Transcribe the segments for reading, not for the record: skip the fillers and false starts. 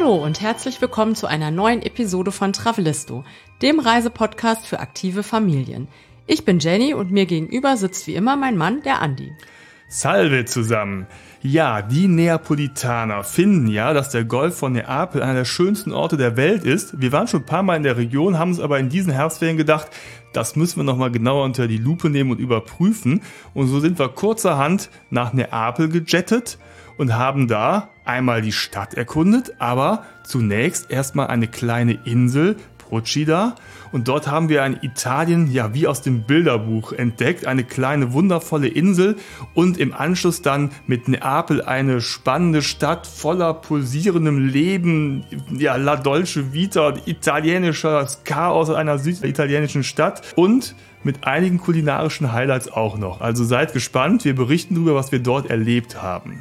Hallo und herzlich willkommen zu einer neuen Episode von Travelisto, dem Reisepodcast für aktive Familien. Ich bin Jenny und mir gegenüber sitzt wie immer mein Mann, der Andi. Salve zusammen! Ja, die Neapolitaner finden ja, dass der Golf von Neapel einer der schönsten Orte der Welt ist. Wir waren schon ein paar Mal in der Region, haben uns aber in diesen Herbstferien gedacht, das müssen wir nochmal genauer unter die Lupe nehmen und überprüfen. Und so sind wir kurzerhand nach Neapel gejettet und haben da einmal die Stadt erkundet, aber zunächst erstmal eine kleine Insel, Procida. Und dort haben wir ein Italien, ja, wie aus dem Bilderbuch entdeckt, eine kleine wundervolle Insel und im Anschluss dann mit Neapel eine spannende Stadt voller pulsierendem Leben, ja, La Dolce Vita, italienisches Chaos einer süditalienischen Stadt und mit einigen kulinarischen Highlights auch noch. Also seid gespannt, wir berichten darüber, was wir dort erlebt haben.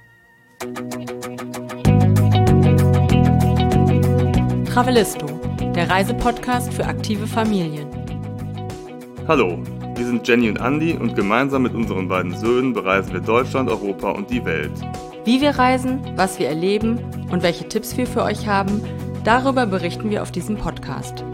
Travelisto, der Reisepodcast für aktive Familien. Hallo, wir sind Jenny und Andi und gemeinsam mit unseren beiden Söhnen bereisen wir Deutschland, Europa und die Welt. Wie wir reisen, was wir erleben und welche Tipps wir für euch haben, darüber berichten wir auf diesem Podcast.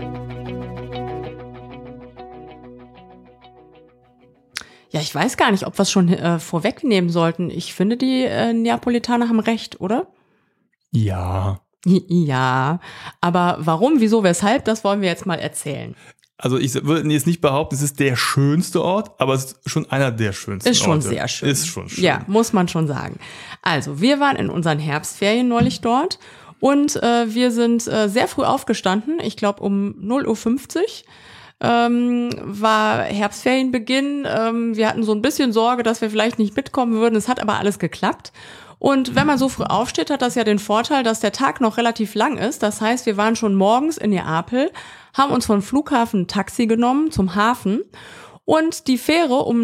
Ja, ich weiß gar nicht, ob wir es schon vorwegnehmen sollten. Ich finde, die Neapolitaner haben recht, oder? Ja. Ja, aber warum, wieso, weshalb, das wollen wir jetzt mal erzählen. Also ich würde jetzt nicht behaupten, es ist der schönste Ort, aber es ist schon einer der schönsten Orte. Ist schon sehr schön. Ist schon schön. Ja, muss man schon sagen. Also, wir waren in unseren Herbstferien neulich dort und wir sind sehr früh aufgestanden, ich glaube um 0:50 Uhr. War Herbstferienbeginn. Wir hatten so ein bisschen Sorge, dass wir vielleicht nicht mitkommen würden. Es hat aber alles geklappt. Und wenn man so früh aufsteht, hat das ja den Vorteil, dass der Tag noch relativ lang ist. Das heißt, wir waren schon morgens in Neapel, haben uns vom Flughafen ein Taxi genommen zum Hafen und die Fähre um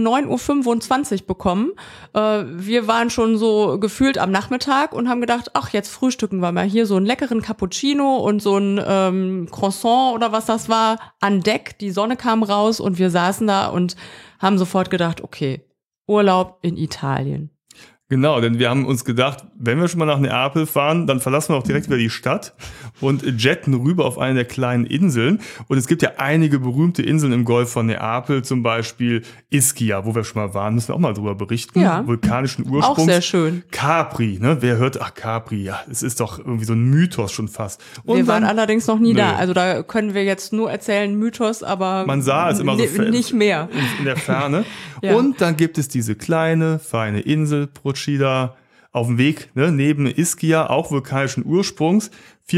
9:25 Uhr bekommen. Wir waren schon so gefühlt am Nachmittag und haben gedacht, ach, jetzt frühstücken wir mal hier so einen leckeren Cappuccino und so ein Croissant oder was das war an Deck. Die Sonne kam raus und wir saßen da und haben sofort gedacht, okay, Urlaub in Italien. Genau, denn wir haben uns gedacht, wenn wir schon mal nach Neapel fahren, dann verlassen wir auch direkt wieder die Stadt und jetten rüber auf eine der kleinen Inseln. Und es gibt ja einige berühmte Inseln im Golf von Neapel, zum Beispiel Ischia, wo wir schon mal waren, müssen wir auch mal drüber berichten. Ja, vulkanischen Ursprungs. auch sehr schön. Capri, ne? Wer hört, ach Capri, ja, es ist doch irgendwie so ein Mythos schon fast. Und wir waren allerdings noch nie da. Also da können wir jetzt nur erzählen, Mythos, aber man sah es immer so nicht mehr. In der Ferne. Ja. Und dann gibt es diese kleine, feine Insel, Procida, auf dem Weg, ne, neben Ischia, auch vulkanischen Ursprungs,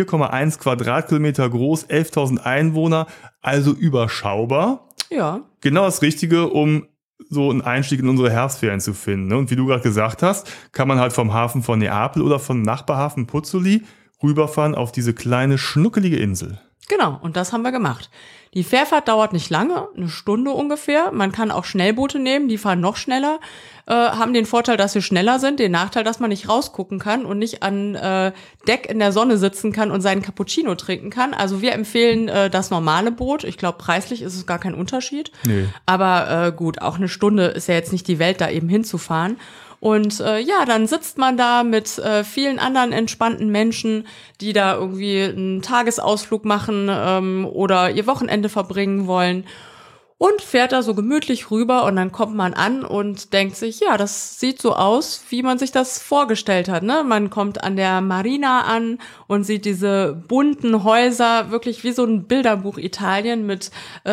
4,1 Quadratkilometer groß, 11.000 Einwohner, also überschaubar. Ja. Genau das Richtige, um so einen Einstieg in unsere Herbstferien zu finden. Ne? Und wie du gerade gesagt hast, kann man halt vom Hafen von Neapel oder vom Nachbarhafen Pozzuoli rüberfahren auf diese kleine, schnuckelige Insel. Genau, und das haben wir gemacht. Die Fährfahrt dauert nicht lange, 1 Stunde ungefähr. Man kann auch Schnellboote nehmen, die fahren noch schneller, haben den Vorteil, dass sie schneller sind, den Nachteil, dass man nicht rausgucken kann und nicht an Deck in der Sonne sitzen kann und seinen Cappuccino trinken kann. Also wir empfehlen das normale Boot. Ich glaube, preislich ist es gar kein Unterschied. Nee. Aber gut, auch 1 Stunde ist ja jetzt nicht die Welt, da eben hinzufahren. Und ja, dann sitzt man da mit vielen anderen entspannten Menschen, die da irgendwie einen Tagesausflug machen oder ihr Wochenende verbringen wollen und fährt da so gemütlich rüber und dann kommt man an und denkt sich, ja, das sieht so aus, wie man sich das vorgestellt hat, ne? Man kommt an der Marina an und sieht diese bunten Häuser, wirklich wie so ein Bilderbuch Italien mit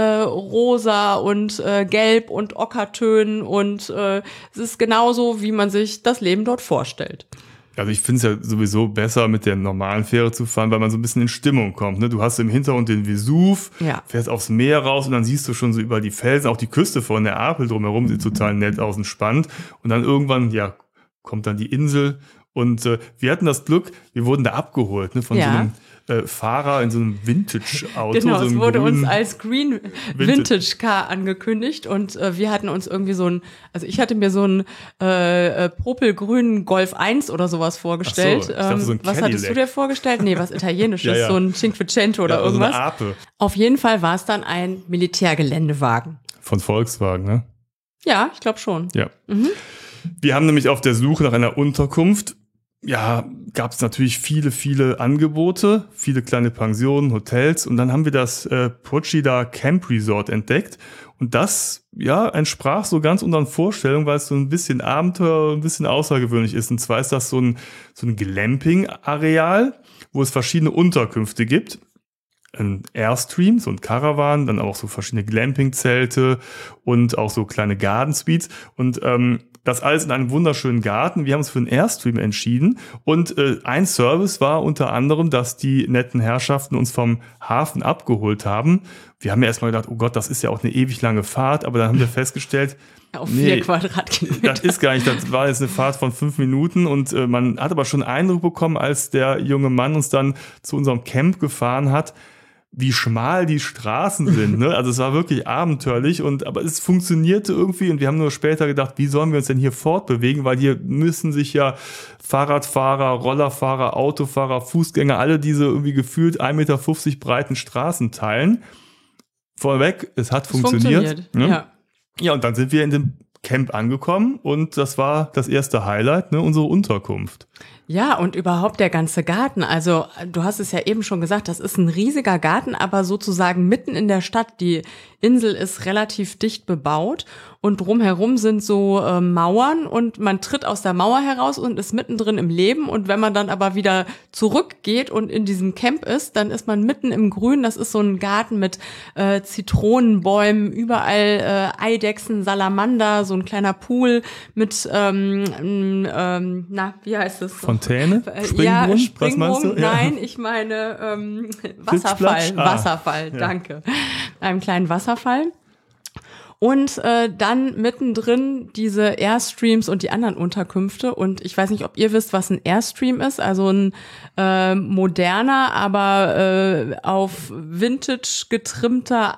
rosa und gelb und Ockertönen und es ist genauso, wie man sich das Leben dort vorstellt. Also ich finde es ja sowieso besser, mit der normalen Fähre zu fahren, weil man so ein bisschen in Stimmung kommt. Ne? Du hast im Hintergrund den Vesuv, fährst aufs Meer raus und dann siehst du schon so über die Felsen, auch die Küste von Neapel drumherum sieht total nett aus und spannend. Und dann irgendwann, ja, kommt dann die Insel und wir hatten das Glück, wir wurden da abgeholt, ne, von so einem Fahrer in so einem Vintage-Auto. Genau, so es wurde grünen uns als Green Vintage Car angekündigt und wir hatten uns irgendwie so ich hatte mir so einen propelgrünen Golf 1 oder sowas vorgestellt. Ach so, ich dachte, so ein was hattest du dir vorgestellt? Nee, was Italienisches, ja. so ein Cinquecento oder irgendwas. So eine Ape. Auf jeden Fall war es dann ein Militärgeländewagen. Von Volkswagen, ne? Ja, ich glaube schon. Ja. Wir haben nämlich auf der Suche nach einer Unterkunft ja, gab es natürlich viele Angebote, viele kleine Pensionen, Hotels und dann haben wir das Procida Camp Resort entdeckt und das, ja, entsprach so ganz unseren Vorstellungen, weil es so ein bisschen Abenteuer, ein bisschen außergewöhnlich ist. Und zwar ist das so ein Glamping-Areal, wo es verschiedene Unterkünfte gibt. Ein Airstream, so ein Caravan, dann auch so verschiedene Glamping-Zelte und auch so kleine Garden Suites und das alles in einem wunderschönen Garten. Wir haben uns für einen Airstream entschieden und ein Service war unter anderem, dass die netten Herrschaften uns vom Hafen abgeholt haben. Wir haben ja erstmal gedacht, oh Gott, das ist ja auch eine ewig lange Fahrt, aber dann haben wir festgestellt, auf 4 Quadratkilometer. Das ist gar nicht, das war jetzt eine Fahrt von 5 Minuten und man hat aber schon einen Eindruck bekommen, als der junge Mann uns dann zu unserem Camp gefahren hat, wie schmal die Straßen sind, ne? Also es war wirklich abenteuerlich aber es funktionierte irgendwie und wir haben nur später gedacht, wie sollen wir uns denn hier fortbewegen, weil hier müssen sich ja Fahrradfahrer, Rollerfahrer, Autofahrer, Fußgänger, alle diese irgendwie gefühlt 1,50 Meter breiten Straßen teilen. Vorweg, es hat funktioniert. Ne? Ja. Ja, und dann sind wir in dem Camp angekommen und das war das erste Highlight, ne, unsere Unterkunft. Ja, und überhaupt der ganze Garten. Also du hast es ja eben schon gesagt, das ist ein riesiger Garten, aber sozusagen mitten in der Stadt. Die Insel ist relativ dicht bebaut und drumherum sind so Mauern und man tritt aus der Mauer heraus und ist mittendrin im Leben. Und wenn man dann aber wieder zurückgeht und in diesem Camp ist, dann ist man mitten im Grün. Das ist so ein Garten mit Zitronenbäumen, überall Eidechsen, Salamander, so ein kleiner Pool mit, wie heißt es? Fontäne? Springbrunnen? Ja, Springbrunnen, was meinst du? nein, ich meine Wasserfall. Wasserfall, ja. Danke. Einem kleinen Wasserfall. Und dann mittendrin diese Airstreams und die anderen Unterkünfte. Und ich weiß nicht, ob ihr wisst, was ein Airstream ist. Also ein moderner, aber auf Vintage getrimmter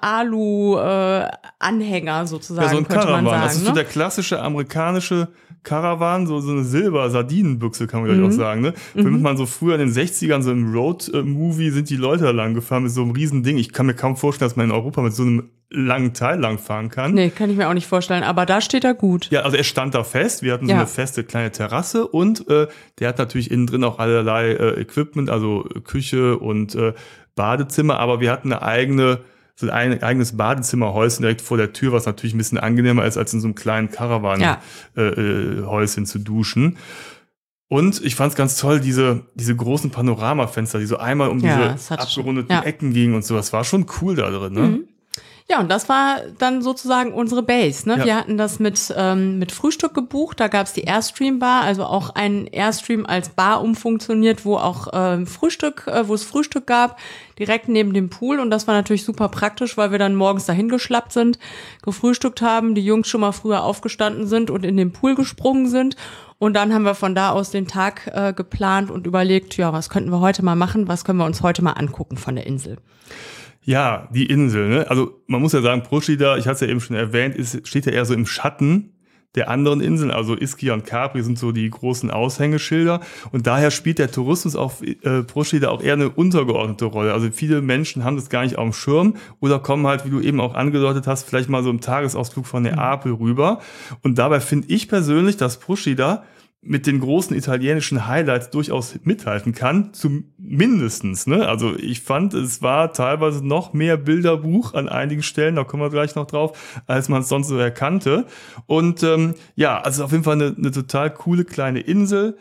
Alu-Anhänger sozusagen, ja, so ein könnte Caravan. man sagen. Das ist so ne? der klassische amerikanische Caravan, so eine Silber-Sardinenbüchse, kann man gleich auch sagen. Ne? Wenn man so früher in den 60ern, so im Road-Movie, sind die Leute da lang gefahren mit so einem riesen Ding. Ich kann mir kaum vorstellen, dass man in Europa mit so einem langen Teil lang fahren kann. Nee, kann ich mir auch nicht vorstellen, aber da steht er gut. Ja, also er stand da fest. Wir hatten so eine feste kleine Terrasse und der hat natürlich innen drin auch allerlei Equipment, also Küche und Badezimmer, aber wir hatten ein eigenes Badezimmerhäuschen direkt vor der Tür, was natürlich ein bisschen angenehmer ist, als in so einem kleinen Caravan-Häuschen zu duschen. Und ich fand es ganz toll, diese großen Panoramafenster, die so einmal um diese abgerundeten Ecken gingen und so. Das war schon cool da drin, ne? Mhm. Ja, und das war dann sozusagen unsere Base. Ne? Ja. Wir hatten das mit Frühstück gebucht. Da gab's die Airstream-Bar, also auch ein Airstream als Bar umfunktioniert, wo auch wo es Frühstück gab, direkt neben dem Pool. Und das war natürlich super praktisch, weil wir dann morgens dahin geschlappt sind, gefrühstückt haben, die Jungs schon mal früher aufgestanden sind und in den Pool gesprungen sind. Und dann haben wir von da aus den Tag geplant und überlegt, ja, was könnten wir heute mal machen, was können wir uns heute mal angucken von der Insel. Ja, die Insel, ne? Also man muss ja sagen, Procida, ich hatte es ja eben schon erwähnt, steht ja eher so im Schatten der anderen Inseln. Also Ischia und Capri sind so die großen Aushängeschilder. Und daher spielt der Tourismus auf Procida auch eher eine untergeordnete Rolle. Also viele Menschen haben das gar nicht auf dem Schirm oder kommen halt, wie du eben auch angedeutet hast, vielleicht mal so im Tagesausflug von Neapel rüber. Und dabei finde ich persönlich, dass Procida mit den großen italienischen Highlights durchaus mithalten kann, zumindestens, ne? Also ich fand, es war teilweise noch mehr Bilderbuch an einigen Stellen, da kommen wir gleich noch drauf, als man es sonst so erkannte. Und ja, also auf jeden Fall eine total coole kleine Insel,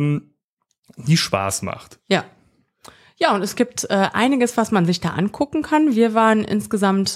die Spaß macht. Ja. Ja, und es gibt einiges, was man sich da angucken kann. Wir waren insgesamt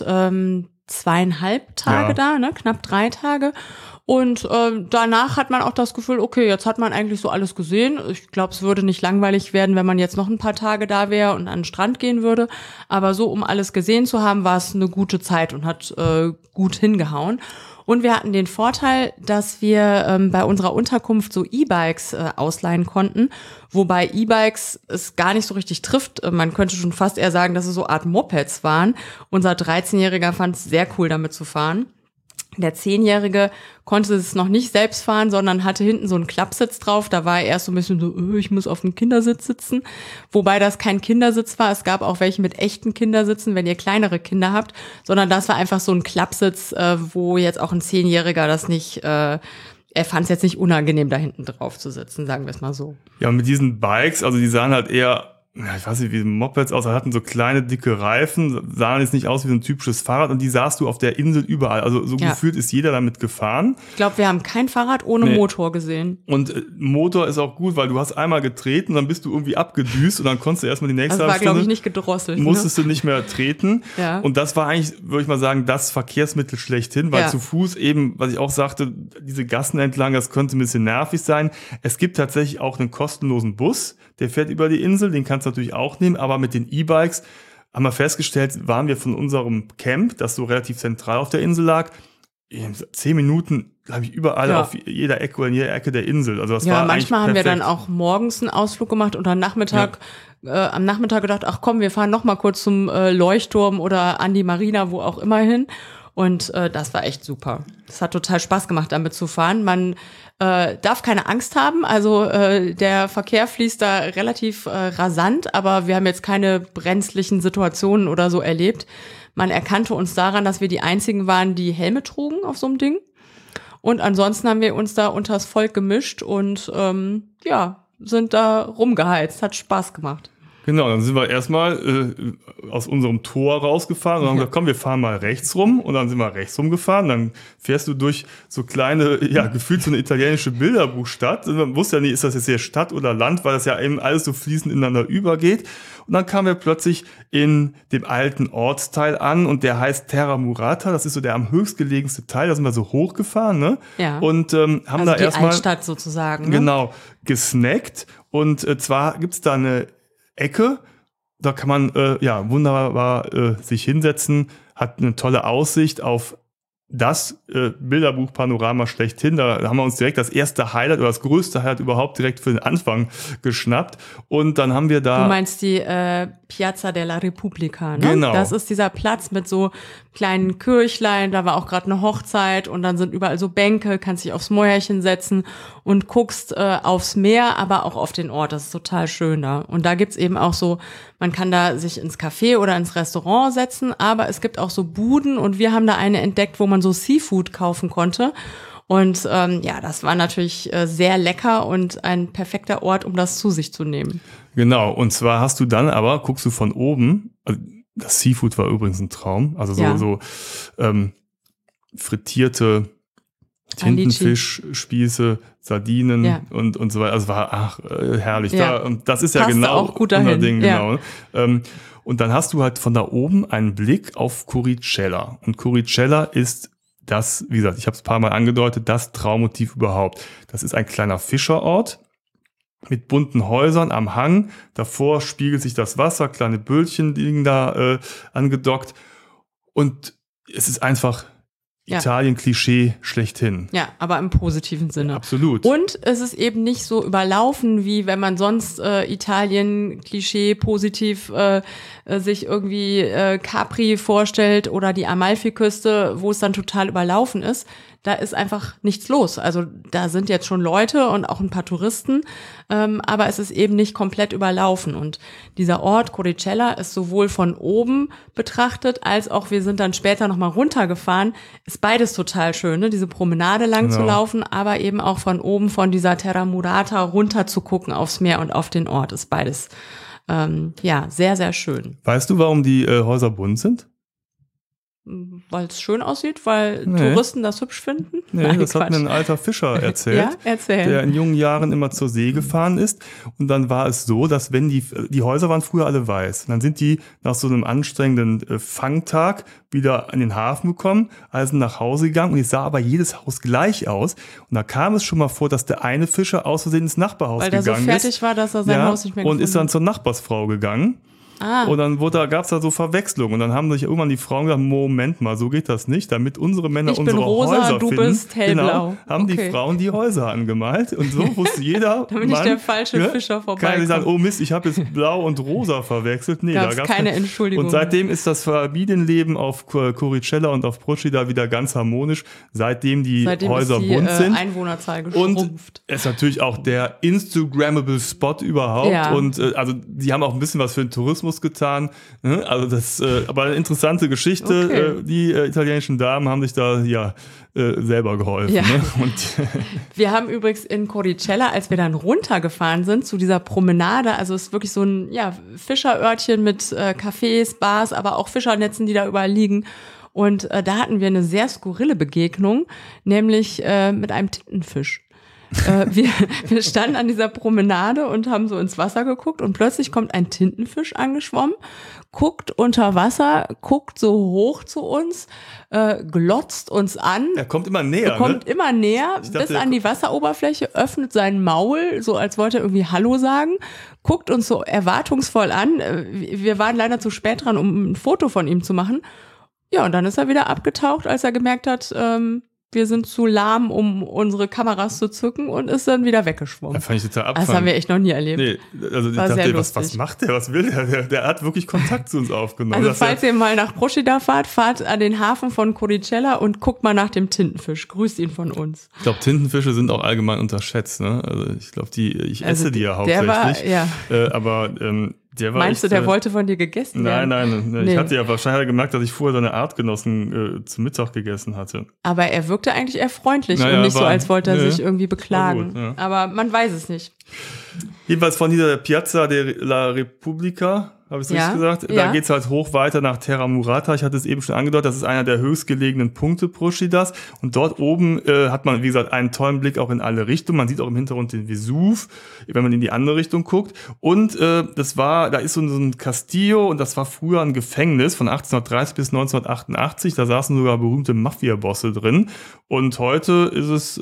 2,5 Tage da, ne? Knapp 3 Tage. Und danach hat man auch das Gefühl, okay, jetzt hat man eigentlich so alles gesehen. Ich glaube, es würde nicht langweilig werden, wenn man jetzt noch ein paar Tage da wäre und an den Strand gehen würde. Aber so, um alles gesehen zu haben, war es eine gute Zeit und hat gut hingehauen. Und wir hatten den Vorteil, dass wir bei unserer Unterkunft so E-Bikes ausleihen konnten, wobei E-Bikes es gar nicht so richtig trifft. Man könnte schon fast eher sagen, dass es so eine Art Mopeds waren. Unser 13-Jähriger fand es sehr cool, damit zu fahren. Der 10-Jährige konnte es noch nicht selbst fahren, sondern hatte hinten so einen Klappsitz drauf. Da war er erst so ein bisschen so, ich muss auf dem Kindersitz sitzen. Wobei das kein Kindersitz war. Es gab auch welche mit echten Kindersitzen, wenn ihr kleinere Kinder habt. Sondern das war einfach so ein Klappsitz, wo jetzt auch ein 10-Jähriger das nicht er fand es jetzt nicht unangenehm, da hinten drauf zu sitzen, sagen wir es mal so. Ja, und mit diesen Bikes, also die sahen halt eher, ich weiß nicht, wie Mopeds aus, hatten so kleine, dicke Reifen, sahen jetzt nicht aus wie so ein typisches Fahrrad und die sahst du auf der Insel überall. Also so gefühlt ist jeder damit gefahren. Ich glaube, wir haben kein Fahrrad ohne Motor gesehen. Und Motor ist auch gut, weil du hast einmal getreten, dann bist du irgendwie abgedüst und dann konntest du erstmal die nächste Stunde. Das war, glaube ich, nicht gedrosselt. Musstest du nicht mehr treten. Ja. Und das war eigentlich, würde ich mal sagen, das Verkehrsmittel schlechthin, weil zu Fuß eben, was ich auch sagte, diese Gassen entlang, das könnte ein bisschen nervig sein. Es gibt tatsächlich auch einen kostenlosen Bus, der fährt über die Insel, den kannst du natürlich auch nehmen, aber mit den E-Bikes haben wir festgestellt, waren wir von unserem Camp, das so relativ zentral auf der Insel lag, in 10 Minuten, glaube ich, überall auf jeder Ecke oder in jeder Ecke der Insel. Also das war manchmal haben wir perfekt. dann auch morgens einen Ausflug gemacht und am Nachmittag gedacht, ach komm, wir fahren noch mal kurz zum Leuchtturm oder an die Marina, wo auch immer hin. Und das war echt super. Das hat total Spaß gemacht, damit zu fahren. Man darf keine Angst haben. Also der Verkehr fließt da relativ rasant, aber wir haben jetzt keine brenzlichen Situationen oder so erlebt. Man erkannte uns daran, dass wir die einzigen waren, die Helme trugen auf so einem Ding. Und ansonsten haben wir uns da unters Volk gemischt und sind da rumgeheizt. Hat Spaß gemacht. Genau, dann sind wir erstmal aus unserem Tor rausgefahren und haben gesagt, komm, wir fahren mal rechts rum. Und dann sind wir rechts rumgefahren. Dann fährst du durch so kleine, gefühlt so eine italienische Bilderbuchstadt. Man wusste ja nicht, ist das jetzt hier Stadt oder Land, weil das ja eben alles so fließend ineinander übergeht. Und dann kamen wir plötzlich in dem alten Ortsteil an und der heißt Terra Murata. Das ist so der am höchstgelegenste Teil. Da sind wir so hochgefahren, ne? Ja. Und haben also da die erstmal Altstadt sozusagen. Ne? Genau, gesnackt. Und zwar gibt's da eine Ecke, da kann man wunderbar sich hinsetzen, hat eine tolle Aussicht auf das Bilderbuch-Panorama schlechthin. Da haben wir uns direkt das erste Highlight oder das größte Highlight überhaupt direkt für den Anfang geschnappt. Und dann haben wir da... Du meinst die Piazza della Repubblica, ne? Genau. Das ist dieser Platz mit so kleinen Kirchlein, da war auch gerade eine Hochzeit und dann sind überall so Bänke, kannst dich aufs Mäuerchen setzen und guckst aufs Meer, aber auch auf den Ort. Das ist total schön da. Und da gibt's eben auch so, man kann da sich ins Café oder ins Restaurant setzen, aber es gibt auch so Buden und wir haben da eine entdeckt, wo man so Seafood kaufen konnte. Und das war natürlich sehr lecker und ein perfekter Ort, um das zu sich zu nehmen. Genau, und zwar hast du dann aber, guckst du von oben, also das Seafood war übrigens ein Traum, also so frittierte Tintenfischspieße, Sardinen und so weiter. Also war herrlich. Ja. Und das ist ja passt genau auch gut dahin. unser Ding, Ja. genau. Und dann hast du halt von da oben einen Blick auf Curicella. Und Curicella ist das, wie gesagt, ich habe es ein paar Mal angedeutet, das Traummotiv überhaupt. Das ist ein kleiner Fischerort mit bunten Häusern am Hang. Davor spiegelt sich das Wasser, kleine Böllchen liegen da angedockt. Und es ist einfach Italien-Klischee schlechthin. Ja, aber im positiven Sinne. Absolut. Und es ist eben nicht so überlaufen, wie wenn man sonst Italien-Klischee positiv sich irgendwie Capri vorstellt oder die Amalfiküste, wo es dann total überlaufen ist. Da ist einfach nichts los. Also da sind jetzt schon Leute und auch ein paar Touristen, aber es ist eben nicht komplett überlaufen. Und dieser Ort Curicella ist sowohl von oben betrachtet, als auch wir sind dann später nochmal runtergefahren. Ist beides total schön, ne? Diese Promenade lang zu laufen, aber eben auch von oben von dieser Terra Murata runter zu gucken aufs Meer und auf den Ort. Ist beides sehr, sehr schön. Weißt du, warum die Häuser bunt sind? Weil es schön aussieht, weil Touristen das hübsch finden? Nee, Nein, das Quatsch. hat mir ein alter Fischer erzählt, Ja, erzähl. der in jungen Jahren immer zur See gefahren ist. Und dann war es so, dass wenn die Häuser waren früher alle weiß. Und dann sind die nach so einem anstrengenden Fangtag wieder an den Hafen gekommen, also nach Hause gegangen. Und es sah aber jedes Haus gleich aus. Und da kam es schon mal vor, dass der eine Fischer aus Versehen ins Nachbarhaus gegangen ist. Weil der so fertig war, dass er sein Haus nicht mehr gefunden hat. Und ist dann zur Nachbarsfrau gegangen. Und dann gab es da so Verwechslung. Und dann haben sich irgendwann die Frauen gesagt, Moment mal, so geht das nicht. Damit unsere Männer unsere rosa, Häuser du finden, bist hellblau. haben die Frauen die Häuser angemalt. Und so wusste jeder, damit nicht der falsche Fischer vorbeikommt. Kann ich sagen, oh Mist, ich habe jetzt blau und rosa verwechselt. Nee, da gab's keine Entschuldigung. Und seitdem ist das Familienleben auf Curicella und auf Procida wieder ganz harmonisch. Seitdem Häuser bunt sind. Einwohnerzahl geschrumpft. Und es ist natürlich auch der Instagrammable Spot überhaupt. Ja. Und also die haben auch ein bisschen was für den Tourismus Kosmos getan. Ne? Also das, aber eine interessante Geschichte. Okay. Die italienischen Damen haben sich da selber geholfen. Ja. Ne? Und Wir haben übrigens in Coricella, als wir dann runtergefahren sind zu dieser Promenade, also es ist wirklich so ein Fischerörtchen mit Cafés, Bars, aber auch Fischernetzen, die da überall liegen. Und da hatten wir eine sehr skurrile Begegnung, nämlich mit einem Tintenfisch. Wir standen an dieser Promenade und haben so ins Wasser geguckt und plötzlich kommt ein Tintenfisch angeschwommen, guckt unter Wasser, guckt so hoch zu uns, glotzt uns an. er kommt immer näher. Er kommt immer näher dachte, bis an die Wasseroberfläche, öffnet sein Maul, so als wollte er irgendwie Hallo sagen, guckt uns so erwartungsvoll an. Wir waren leider zu spät dran, um ein Foto von ihm zu machen. Ja, und dann ist er wieder abgetaucht, als er gemerkt hat, wir sind zu lahm, um unsere Kameras zu zücken, und ist dann wieder weggeschwommen. Da fand ich total Das haben wir echt noch nie erlebt. Nee, also ich War sehr dachte, lustig. was macht der? Was will der? Der hat wirklich Kontakt zu uns aufgenommen. Also Das falls ihr mal nach Procida fahrt an den Hafen von Coricella und guckt mal nach dem Tintenfisch. Grüßt ihn von uns. ich glaube, Tintenfische sind auch allgemein unterschätzt. Ne? Also ich glaube, ich esse die ja der hauptsächlich. war, ja. Aber der war Meinst du, echt, der wollte von dir gegessen werden? Nein. Nee. Ich hatte ja wahrscheinlich gemerkt, dass ich vorher seine Artgenossen zum Mittag gegessen hatte. Aber er wirkte eigentlich eher freundlich Naja, und nicht so, war- als wollte er nee, sich irgendwie beklagen. gut, ja. Aber man weiß es nicht. Jedenfalls von dieser Piazza la Repubblica, habe ich es Ja, richtig gesagt? ja. Da geht's halt hoch weiter nach Terra Murata. Ich hatte es eben schon angedeutet, das ist einer der höchstgelegenen Punkte Proscidas. Und dort oben hat man, wie gesagt, einen tollen Blick auch in alle Richtungen. Man sieht auch im Hintergrund den Vesuv, wenn man in die andere Richtung guckt. Und da ist so ein Castillo, und das war früher ein Gefängnis von 1830 bis 1988. Da saßen sogar berühmte Mafia-Bosse drin. Und heute ist es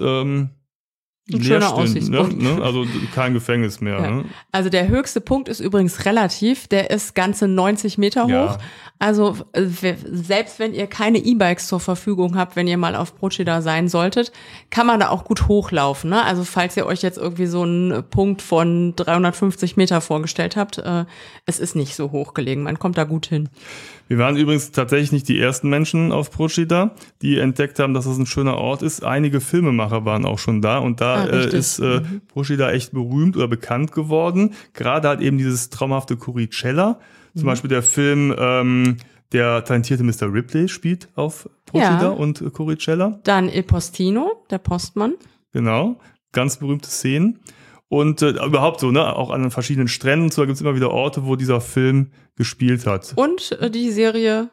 Ein schöner leerstehend, Aussichtspunkt. ne? Also kein Gefängnis mehr. Ja. Ne? Also der höchste Punkt ist übrigens relativ, der ist ganze 90 Meter Ja. hoch. Also selbst wenn ihr keine E-Bikes zur Verfügung habt, wenn ihr mal auf Procida sein solltet, kann man da auch gut hochlaufen. Ne? Also falls ihr euch jetzt irgendwie so einen Punkt von 350 Meter vorgestellt habt, es ist nicht so hoch gelegen, man kommt da gut hin. Wir waren übrigens tatsächlich nicht die ersten Menschen auf Procida, die entdeckt haben, dass das ein schöner Ort ist. Einige Filmemacher waren auch schon da, und da richtig. ist Procida echt berühmt oder bekannt geworden. Gerade halt eben dieses traumhafte Coricella. Zum Beispiel der Film der talentierte Mr. Ripley spielt auf Procida Ja. und Coricella. Dann Il Postino, der Postmann. Genau, ganz berühmte Szenen. Und überhaupt so, ne, auch an den verschiedenen Stränden. So, da gibt es immer wieder Orte, wo dieser Film gespielt hat. Und die Serie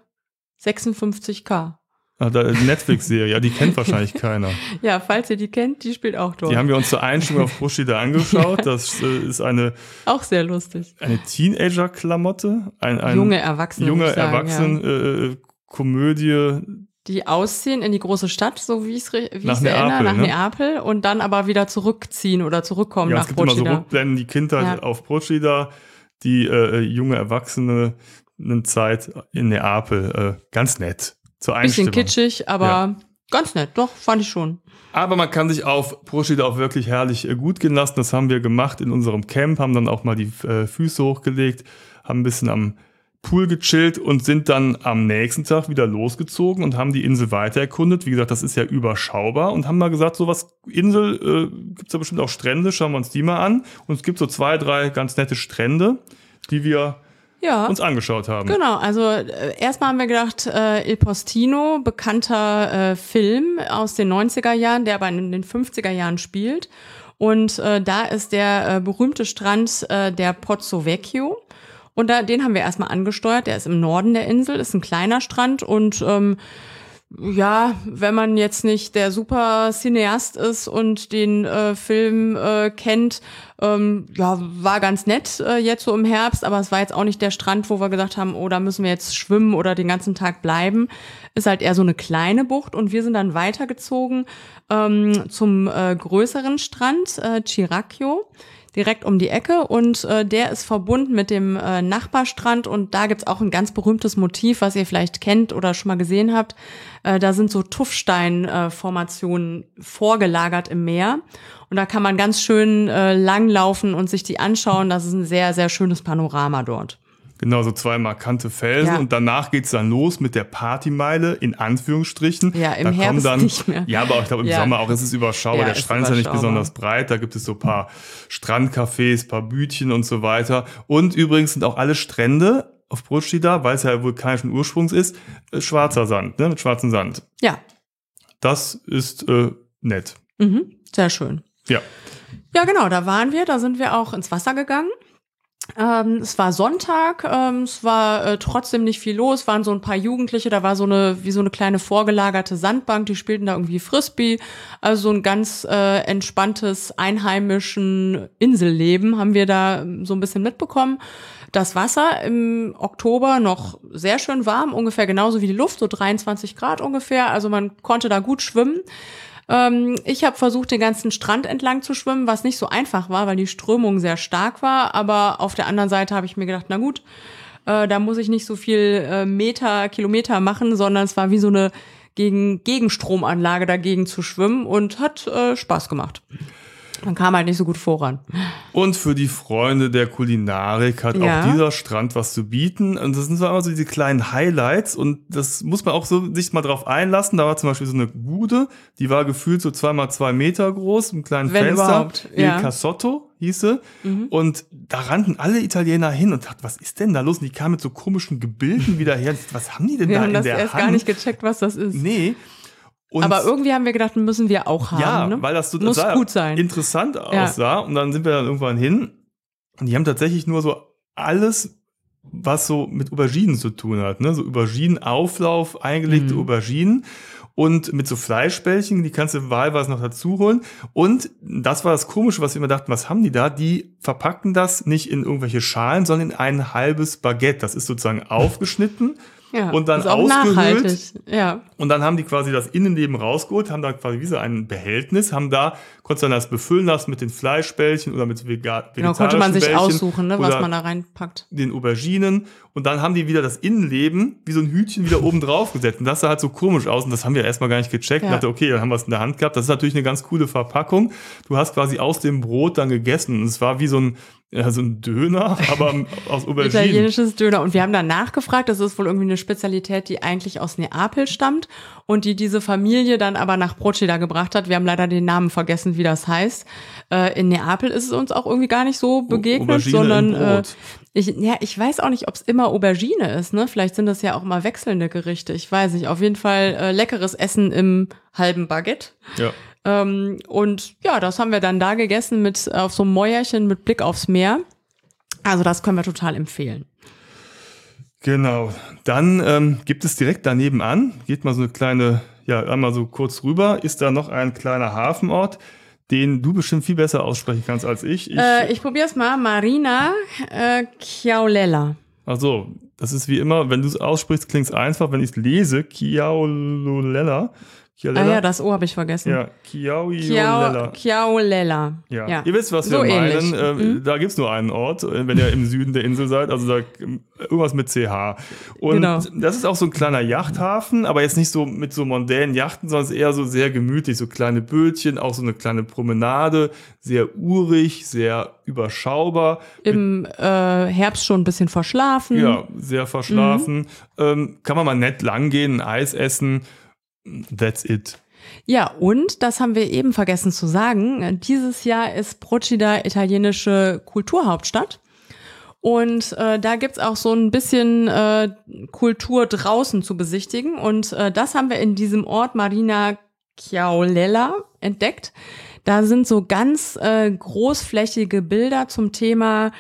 56K. Die Netflix-Serie, ja, die kennt wahrscheinlich keiner. Ja, falls ihr die kennt, die spielt auch dort. Die haben wir uns zur Einstimmung auf Procida angeschaut. Das ist eine Auch sehr lustig. Teenager-Klamotte. Ein Junge Erwachsene, junge würde ich sagen, Erwachsenen-Komödie. Die ausziehen in die große Stadt, so wie ich es Nach erinnere, Neapel, nach ne? Neapel, und dann aber wieder zurückziehen oder zurückkommen Ja, nach es gibt immer so Procida. Rückblenden, die Kindheit Ja. auf Procida, die junge Erwachsene eine Zeit in Neapel. Ganz nett. Zur Bisschen Einstimmung. kitschig, aber Ja. ganz nett, doch, fand ich schon. Aber man kann sich auf Procida auch wirklich herrlich gut gehen lassen. Das haben wir gemacht in unserem Camp, haben dann auch mal die Füße hochgelegt, haben ein bisschen am Pool gechillt und sind dann am nächsten Tag wieder losgezogen und haben die Insel weiter erkundet. Wie gesagt, das ist ja überschaubar, und haben mal gesagt, so was Insel, gibt's da bestimmt auch Strände, schauen wir uns die mal an. Und es gibt so 2, 3 ganz nette Strände, die wir Ja. uns angeschaut haben. Genau, also erstmal haben wir gedacht, Il Postino, bekannter Film aus den 90er Jahren, der aber in den 50er Jahren spielt. Und da ist der berühmte Strand der Pozzo Vecchio. Und den haben wir erstmal angesteuert, der ist im Norden der Insel, ist ein kleiner Strand, und ja, wenn man jetzt nicht der super Cineast ist und den Film kennt, ja, war ganz nett jetzt so im Herbst, aber es war jetzt auch nicht der Strand, wo wir gesagt haben, oh, da müssen wir jetzt schwimmen oder den ganzen Tag bleiben. Ist halt eher so eine kleine Bucht, und wir sind dann weitergezogen zum größeren Strand, Chiracchio, direkt um die Ecke, und der ist verbunden mit dem Nachbarstrand, und da gibt's auch ein ganz berühmtes Motiv, was ihr vielleicht kennt oder schon mal gesehen habt. Da sind so Tuffsteinformationen vorgelagert im Meer, und da kann man ganz schön langlaufen und sich die anschauen. Das ist ein sehr, sehr schönes Panorama dort. Genau, so 2 markante Felsen und danach geht's dann los mit der Partymeile, in Anführungsstrichen. Ja, im Herbst dann, nicht mehr. Ja, aber ich glaube im Sommer auch ist es überschaubar. Der ist Strand ist ja nicht besonders breit, da gibt es so ein paar Strandcafés, paar Bütchen und so weiter. Und übrigens sind auch alle Strände auf Procida, weil es ja vulkanischen Ursprungs ist, schwarzer Sand, ne, mit schwarzem Sand. Ja. Das ist nett. Sehr schön. Ja. Ja, genau, da waren wir, da sind wir auch ins Wasser gegangen. Es war Sonntag, es war trotzdem nicht viel los, waren so ein paar Jugendliche, da war wie so eine kleine vorgelagerte Sandbank, die spielten da irgendwie Frisbee, also so ein ganz entspanntes einheimischen Inselleben haben wir da so ein bisschen mitbekommen. Das Wasser im Oktober noch sehr schön warm, ungefähr genauso wie die Luft, so 23 Grad ungefähr, also man konnte da gut schwimmen. Ich habe versucht, den ganzen Strand entlang zu schwimmen, was nicht so einfach war, weil die Strömung sehr stark war. Aber auf der anderen Seite habe ich mir gedacht, na gut, da muss ich nicht so viel Kilometer machen, sondern es war wie so eine Gegenstromanlage dagegen zu schwimmen und hat Spaß gemacht. Man kam halt nicht so gut voran. Und für die Freunde der Kulinarik hat auch dieser Strand was zu bieten. Und das sind so immer so diese kleinen Highlights. Und das muss man auch so sich mal drauf einlassen. Da war zum Beispiel so eine Bude, die war gefühlt so 2x2 Meter groß, mit einem kleinen Wenn Fenster. Überhaupt, Il Cassotto hieß sie. Und da rannten alle Italiener hin und dachten, was ist denn da los? Und die kamen mit so komischen Gebilden wieder her. Was haben die denn da in der Hand? Wir haben das erst gar nicht gecheckt, was das ist. Nee. Und aber irgendwie haben wir gedacht, müssen wir auch haben. Ja, ne? weil das muss gut sein. Interessant aussah. Und dann sind wir dann irgendwann hin. Und die haben tatsächlich nur so alles, was so mit Auberginen zu tun hat. Ne? So Auberginenauflauf, eingelegte Auberginen. Und mit so Fleischbällchen, die kannst du wahlweise noch dazu holen. Und das war das Komische, was wir immer dachten, was haben die da? Die verpackten das nicht in irgendwelche Schalen, sondern in ein halbes Baguette. Das ist sozusagen aufgeschnitten. Ja, und dann ist auch ausgehöhlt. Nachhaltig. Ja. Und dann haben die quasi das Innenleben rausgeholt, haben da quasi wie so ein Behältnis, konntest dann das befüllen lassen mit den Fleischbällchen oder mit vegetarischen Genau, konnte man sich Bällchen aussuchen, ne, was man da reinpackt. Den Auberginen. Und dann haben die wieder das Innenleben wie so ein Hütchen wieder oben drauf gesetzt. Und das sah halt so komisch aus. Und das haben wir erstmal gar nicht gecheckt. Und dachte, okay, dann haben wir es in der Hand gehabt. Das ist natürlich eine ganz coole Verpackung. Du hast quasi aus dem Brot dann gegessen. Und es war wie so ein Döner, aber aus Auberginen. Italienisches Döner. Und wir haben dann nachgefragt, das ist wohl irgendwie eine Spezialität, die eigentlich aus Neapel stammt und die diese Familie dann aber nach Procida gebracht hat. Wir haben leider den Namen vergessen, wie das heißt. In Neapel ist es uns auch irgendwie gar nicht so begegnet, sondern ich weiß auch nicht, ob es immer Aubergine ist, ne? Vielleicht sind das ja auch mal wechselnde Gerichte. Ich weiß nicht. Auf jeden Fall leckeres Essen im halben Baguette. Ja. Und ja, das haben wir dann da gegessen auf so einem Mäuerchen mit Blick aufs Meer. Also das können wir total empfehlen. Genau. Dann gibt es direkt daneben an, geht mal so eine kleine, einmal so kurz rüber, ist da noch ein kleiner Hafenort, den du bestimmt viel besser aussprechen kannst als ich. Ich probiere es mal. Marina Chiaulella. Ach so, das ist wie immer, wenn du es aussprichst, klingt es einfach. Wenn ich es lese, Chiaulella. Ja, das O habe ich vergessen. Ja, Chiaulella. Ja. Ihr wisst, was so wir meinen. Da gibt's nur einen Ort, wenn ihr im Süden der Insel seid. Also da irgendwas mit CH. Und das ist auch so ein kleiner Yachthafen, aber jetzt nicht so mit so mondänen Yachten, sondern eher so sehr gemütlich. So kleine Bötchen, auch so eine kleine Promenade. Sehr urig, sehr überschaubar. Im Herbst schon ein bisschen verschlafen. Ja, sehr verschlafen. Kann man mal nett langgehen, ein Eis essen. That's it. Ja, und das haben wir eben vergessen zu sagen. Dieses Jahr ist Procida italienische Kulturhauptstadt. Und da gibt's auch so ein bisschen Kultur draußen zu besichtigen. Und das haben wir in diesem Ort Marina Chiaulella entdeckt. Da sind so ganz großflächige Bilder zum Thema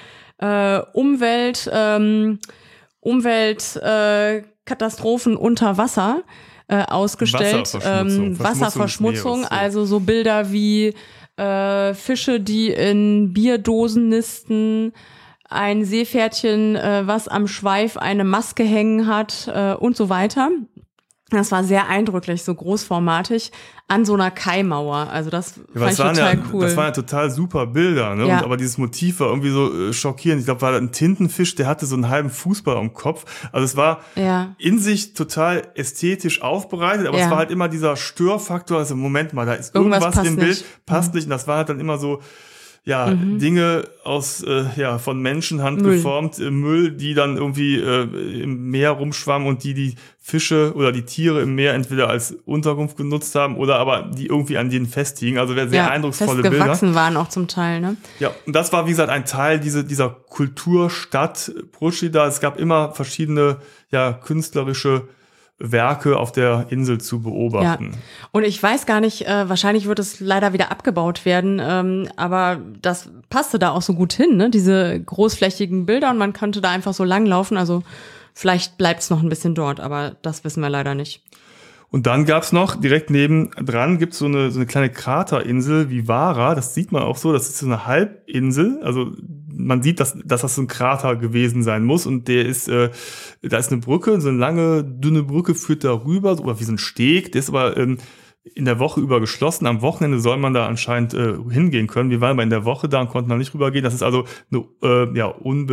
Umweltkatastrophen unter Wasser ausgestellt. Wasserverschmutzung, also so Bilder wie Fische, die in Bierdosen nisten, ein Seepferdchen, was am Schweif eine Maske hängen hat und so weiter. Das war sehr eindrücklich, so großformatig, an so einer Kaimauer. Also das fand ich total cool. Das waren ja total super Bilder, ne? Ja. Aber dieses Motiv war irgendwie so schockierend. Ich glaube, war da ein Tintenfisch, der hatte so einen halben Fußball am Kopf. Also es war in sich total ästhetisch aufbereitet, aber es war halt immer dieser Störfaktor. Also Moment mal, da ist irgendwas im Bild, passt nicht. Und das war halt dann immer so, Dinge aus von Menschenhand geformt, Müll, die dann irgendwie im Meer rumschwammen und die Fische oder die Tiere im Meer entweder als Unterkunft genutzt haben oder aber die irgendwie an denen festhingen. Also sehr eindrucksvolle Bilder. Festgewachsen waren auch zum Teil, ne? Ja, und das war, wie gesagt, ein Teil dieser Kulturstadt Procida. Es gab immer verschiedene künstlerische Werke auf der Insel zu beobachten. Ja. Und ich weiß gar nicht, wahrscheinlich wird es leider wieder abgebaut werden, aber das passte da auch so gut hin, ne? Diese großflächigen Bilder und man konnte da einfach so langlaufen, also vielleicht bleibt es noch ein bisschen dort, aber das wissen wir leider nicht. Und dann gab's noch, direkt nebendran gibt's so eine kleine Kraterinsel Vivara, das sieht man auch so, das ist so eine Halbinsel, also man sieht, dass das so ein Krater gewesen sein muss und da ist eine Brücke, so eine lange, dünne Brücke führt da rüber, oder wie so ein Steg, der ist aber in der Woche über geschlossen, am Wochenende soll man da anscheinend hingehen können, wir waren aber in der Woche da und konnten da nicht rübergehen, das ist also eine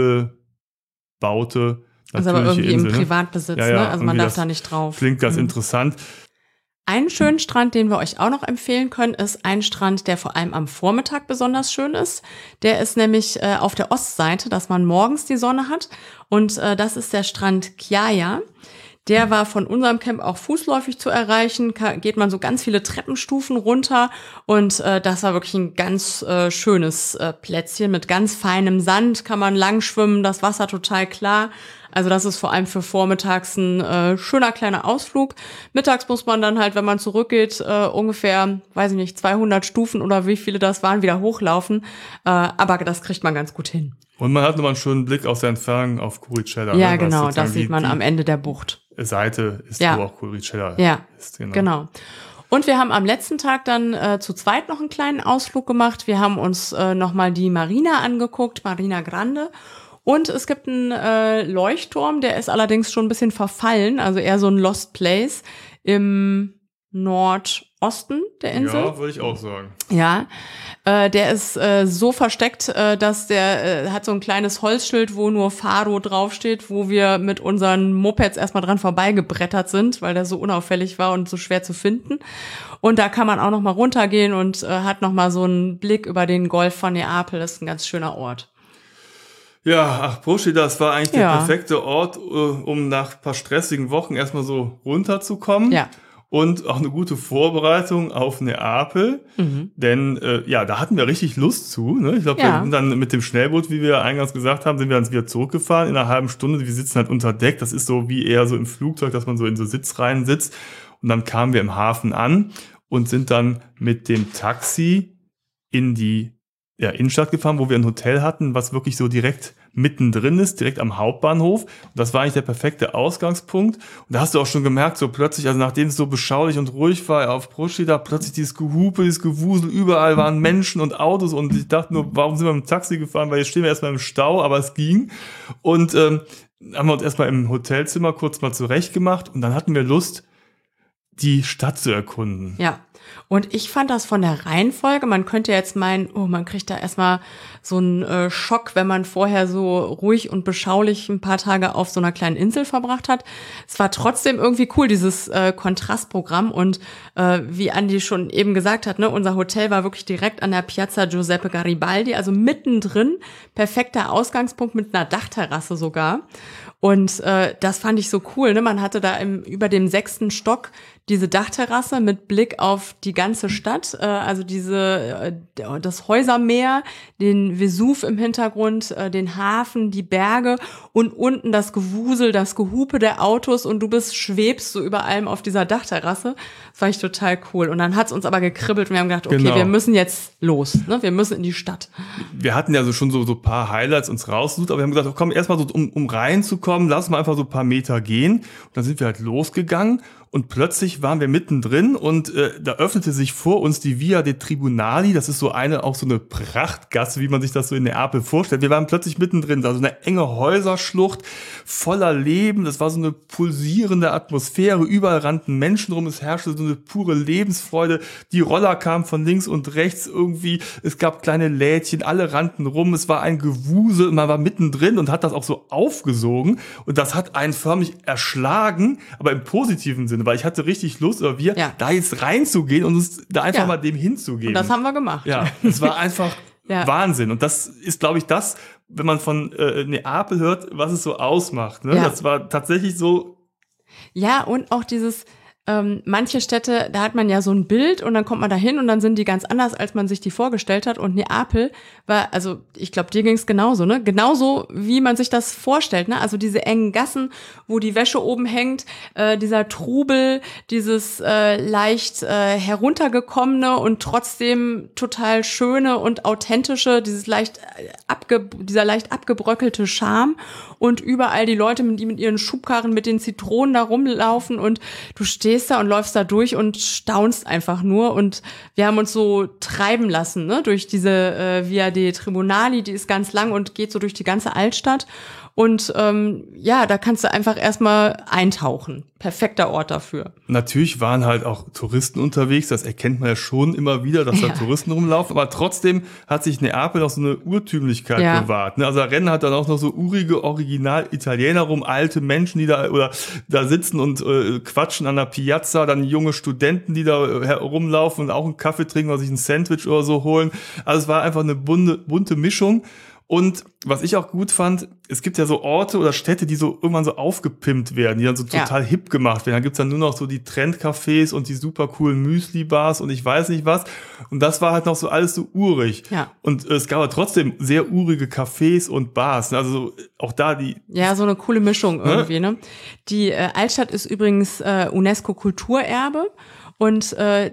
unbebaute also aber irgendwie Insel, im Privatbesitz, ne? Ne? Also man darf da nicht drauf. Klingt ganz interessant. Einen schönen Strand, den wir euch auch noch empfehlen können, ist ein Strand, der vor allem am Vormittag besonders schön ist. Der ist nämlich auf der Ostseite, dass man morgens die Sonne hat. Und das ist der Strand Chiaia. Der war von unserem Camp auch fußläufig zu erreichen. Geht man so ganz viele Treppenstufen runter. Und das war wirklich ein ganz schönes Plätzchen mit ganz feinem Sand. Kann man lang schwimmen, das Wasser total klar. Also das ist vor allem für vormittags ein schöner kleiner Ausflug. Mittags muss man dann halt, wenn man zurückgeht, ungefähr, 200 Stufen oder wie viele das waren, wieder hochlaufen. Aber das kriegt man ganz gut hin. Und man hat nochmal einen schönen Blick aus der Entfernung auf Curicella. Ja, ne? Genau, das sieht man am Ende der Bucht. Seite ist, wo auch Curicella ist. Genau. Und wir haben am letzten Tag dann zu zweit noch einen kleinen Ausflug gemacht. Wir haben uns nochmal die Marina angeguckt, Marina Grande. Und es gibt einen Leuchtturm, der ist allerdings schon ein bisschen verfallen, also eher so ein Lost Place im Nordosten der Insel. Ja, würde ich auch sagen. Ja, der ist so versteckt, dass der hat so ein kleines Holzschild, wo nur Faro draufsteht, wo wir mit unseren Mopeds erstmal dran vorbeigebrettert sind, weil der so unauffällig war und so schwer zu finden. Und da kann man auch noch mal runtergehen und hat noch mal so einen Blick über den Golf von Neapel. Das ist ein ganz schöner Ort. Ja, Procida, das war eigentlich der perfekte Ort, um nach ein paar stressigen Wochen erstmal so runterzukommen. Ja. Und auch eine gute Vorbereitung auf Neapel. Denn da hatten wir richtig Lust zu. Ne? Ich glaube, wir sind dann mit dem Schnellboot, wie wir eingangs gesagt haben, sind wir dann wieder zurückgefahren in einer halben Stunde. Wir sitzen halt unter Deck. Das ist so wie eher so im Flugzeug, dass man so in so Sitzreihen sitzt. Und dann kamen wir im Hafen an und sind dann mit dem Taxi in die Innenstadt gefahren, wo wir ein Hotel hatten, was wirklich so direkt mittendrin ist, direkt am Hauptbahnhof. Und das war eigentlich der perfekte Ausgangspunkt. Und da hast du auch schon gemerkt, so plötzlich, also nachdem es so beschaulich und ruhig war auf Procida, plötzlich dieses Gehupe, dieses Gewusel, überall waren Menschen und Autos und ich dachte nur, warum sind wir mit dem Taxi gefahren? Weil jetzt stehen wir erstmal im Stau, aber es ging. Und haben wir uns erstmal im Hotelzimmer kurz mal zurecht gemacht und dann hatten wir Lust, die Stadt zu erkunden. Ja. Und ich fand das von der Reihenfolge, man könnte jetzt meinen, man kriegt da erstmal so einen Schock, wenn man vorher so ruhig und beschaulich ein paar Tage auf so einer kleinen Insel verbracht hat. Es war trotzdem irgendwie cool, dieses Kontrastprogramm. Und wie Andi schon eben gesagt hat, ne, unser Hotel war wirklich direkt an der Piazza Giuseppe Garibaldi, also mittendrin, perfekter Ausgangspunkt mit einer Dachterrasse sogar. Und das fand ich so cool, ne? Man hatte da über dem 6. Stock diese Dachterrasse mit Blick auf die ganze Stadt, also das Häusermeer, den Vesuv im Hintergrund, den Hafen, die Berge und unten das Gewusel, das Gehupe der Autos und du schwebst so über allem auf dieser Dachterrasse. Das fand ich total cool. Und dann hat's uns aber gekribbelt und wir haben gedacht, okay, wir müssen jetzt los, ne? Wir müssen in die Stadt. Wir hatten ja so schon so ein paar Highlights uns rausgesucht, aber wir haben gesagt, komm, erstmal so, um reinzukommen, lass mal einfach so ein paar Meter gehen. Und dann sind wir halt losgegangen. Und plötzlich waren wir mittendrin und da öffnete sich vor uns die Via dei Tribunali. Das ist auch so eine Prachtgasse, wie man sich das so in Neapel vorstellt. Wir waren plötzlich mittendrin, da so eine enge Häuserschlucht voller Leben. Das war so eine pulsierende Atmosphäre. Überall rannten Menschen rum. Es herrschte so eine pure Lebensfreude. Die Roller kamen von links und rechts irgendwie. Es gab kleine Lädchen, alle rannten rum. Es war ein Gewusel. Man war mittendrin und hat das auch so aufgesogen. Und das hat einen förmlich erschlagen, aber im positiven Sinne. Weil ich hatte richtig Lust, da jetzt reinzugehen und uns da einfach mal dem hinzugeben. Und das haben wir gemacht. Ja, es war einfach Wahnsinn. Und das ist, glaube ich, das, wenn man von Neapel hört, was es so ausmacht. Ne? Das war tatsächlich so. Ja, und auch dieses, manche Städte, da hat man ja so ein Bild und dann kommt man da hin und dann sind die ganz anders, als man sich die vorgestellt hat. Und Neapel war, also ich glaube, dir ging es genauso, ne? Genauso, wie man sich das vorstellt, ne? Also diese engen Gassen, wo die Wäsche oben hängt, dieser Trubel, dieses leicht heruntergekommene und trotzdem total schöne und authentische, dieser leicht abgebröckelte Charme und überall die Leute, die mit ihren Schubkarren mit den Zitronen da rumlaufen und du stehst da und läufst da durch und staunst einfach nur und wir haben uns so treiben lassen, ne, durch diese Via dei Tribunali, die ist ganz lang und geht so durch die ganze Altstadt und da kannst du einfach erstmal eintauchen. Perfekter Ort dafür. Natürlich waren halt auch Touristen unterwegs, das erkennt man ja schon immer wieder, dass da Touristen rumlaufen, aber trotzdem hat sich Neapel noch so eine Urtümlichkeit bewahrt. Ne? Also da rennen halt dann auch noch so urige Original-Italiener rum, alte Menschen, die da sitzen und quatschen an der Piazza, dann junge Studenten, die da herumlaufen und auch einen Kaffee trinken oder sich ein Sandwich oder so holen. Also es war einfach eine bunte Mischung. Und was ich auch gut fand, es gibt ja so Orte oder Städte, die so irgendwann so aufgepimpt werden, die dann so total hip gemacht werden. Da gibt's dann nur noch so die Trendcafés und die super coolen Müsli-Bars und ich weiß nicht was. Und das war halt noch so alles so urig. Ja. Und es gab aber trotzdem sehr urige Cafés und Bars. Also auch da die... Ja, so eine coole Mischung irgendwie, ne? Die Altstadt ist übrigens UNESCO-Kulturerbe. Und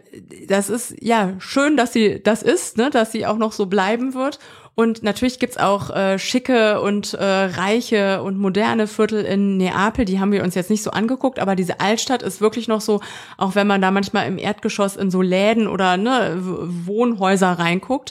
das ist ja schön, dass sie das ist, ne, dass sie auch noch so bleiben wird. Und natürlich gibt's auch schicke und reiche und moderne Viertel in Neapel, die haben wir uns jetzt nicht so angeguckt, aber diese Altstadt ist wirklich noch so, auch wenn man da manchmal im Erdgeschoss in so Läden oder Wohnhäuser reinguckt,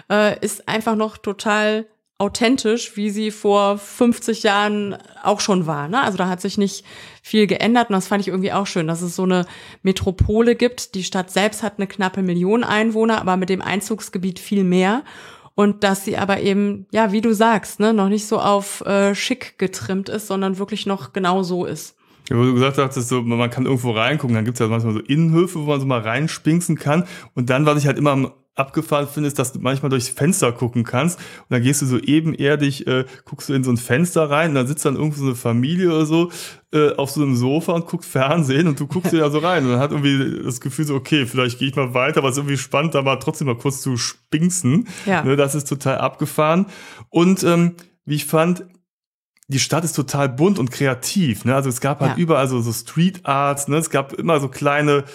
ist einfach noch total authentisch, wie sie vor 50 Jahren auch schon war. Ne? Also da hat sich nicht viel geändert und das fand ich irgendwie auch schön, dass es so eine Metropole gibt. Die Stadt selbst hat eine knappe Million Einwohner, aber mit dem Einzugsgebiet viel mehr. Und dass sie aber eben, ja, wie du sagst, ne, noch nicht so auf schick getrimmt ist, sondern wirklich noch genau so ist. Ja, wo du gesagt hast, so, man kann irgendwo reingucken, dann gibt's ja manchmal so Innenhöfe, wo man so mal reinspinksen kann. Und dann, was ich halt immer abgefahren finde, ist, dass du manchmal durchs Fenster gucken kannst und dann gehst du so ebenerdig, guckst du in so ein Fenster rein und dann sitzt dann irgendwo so eine Familie oder so auf so einem Sofa und guckt Fernsehen und du guckst dir da so rein und dann hat irgendwie das Gefühl so, okay, vielleicht gehe ich mal weiter, aber es ist irgendwie spannend, da mal trotzdem mal kurz zu spinksen. Ja. Ne, das ist total abgefahren. Und wie ich fand, die Stadt ist total bunt und kreativ, ne? Also es gab halt überall so Street Arts, ne? Es gab immer so kleine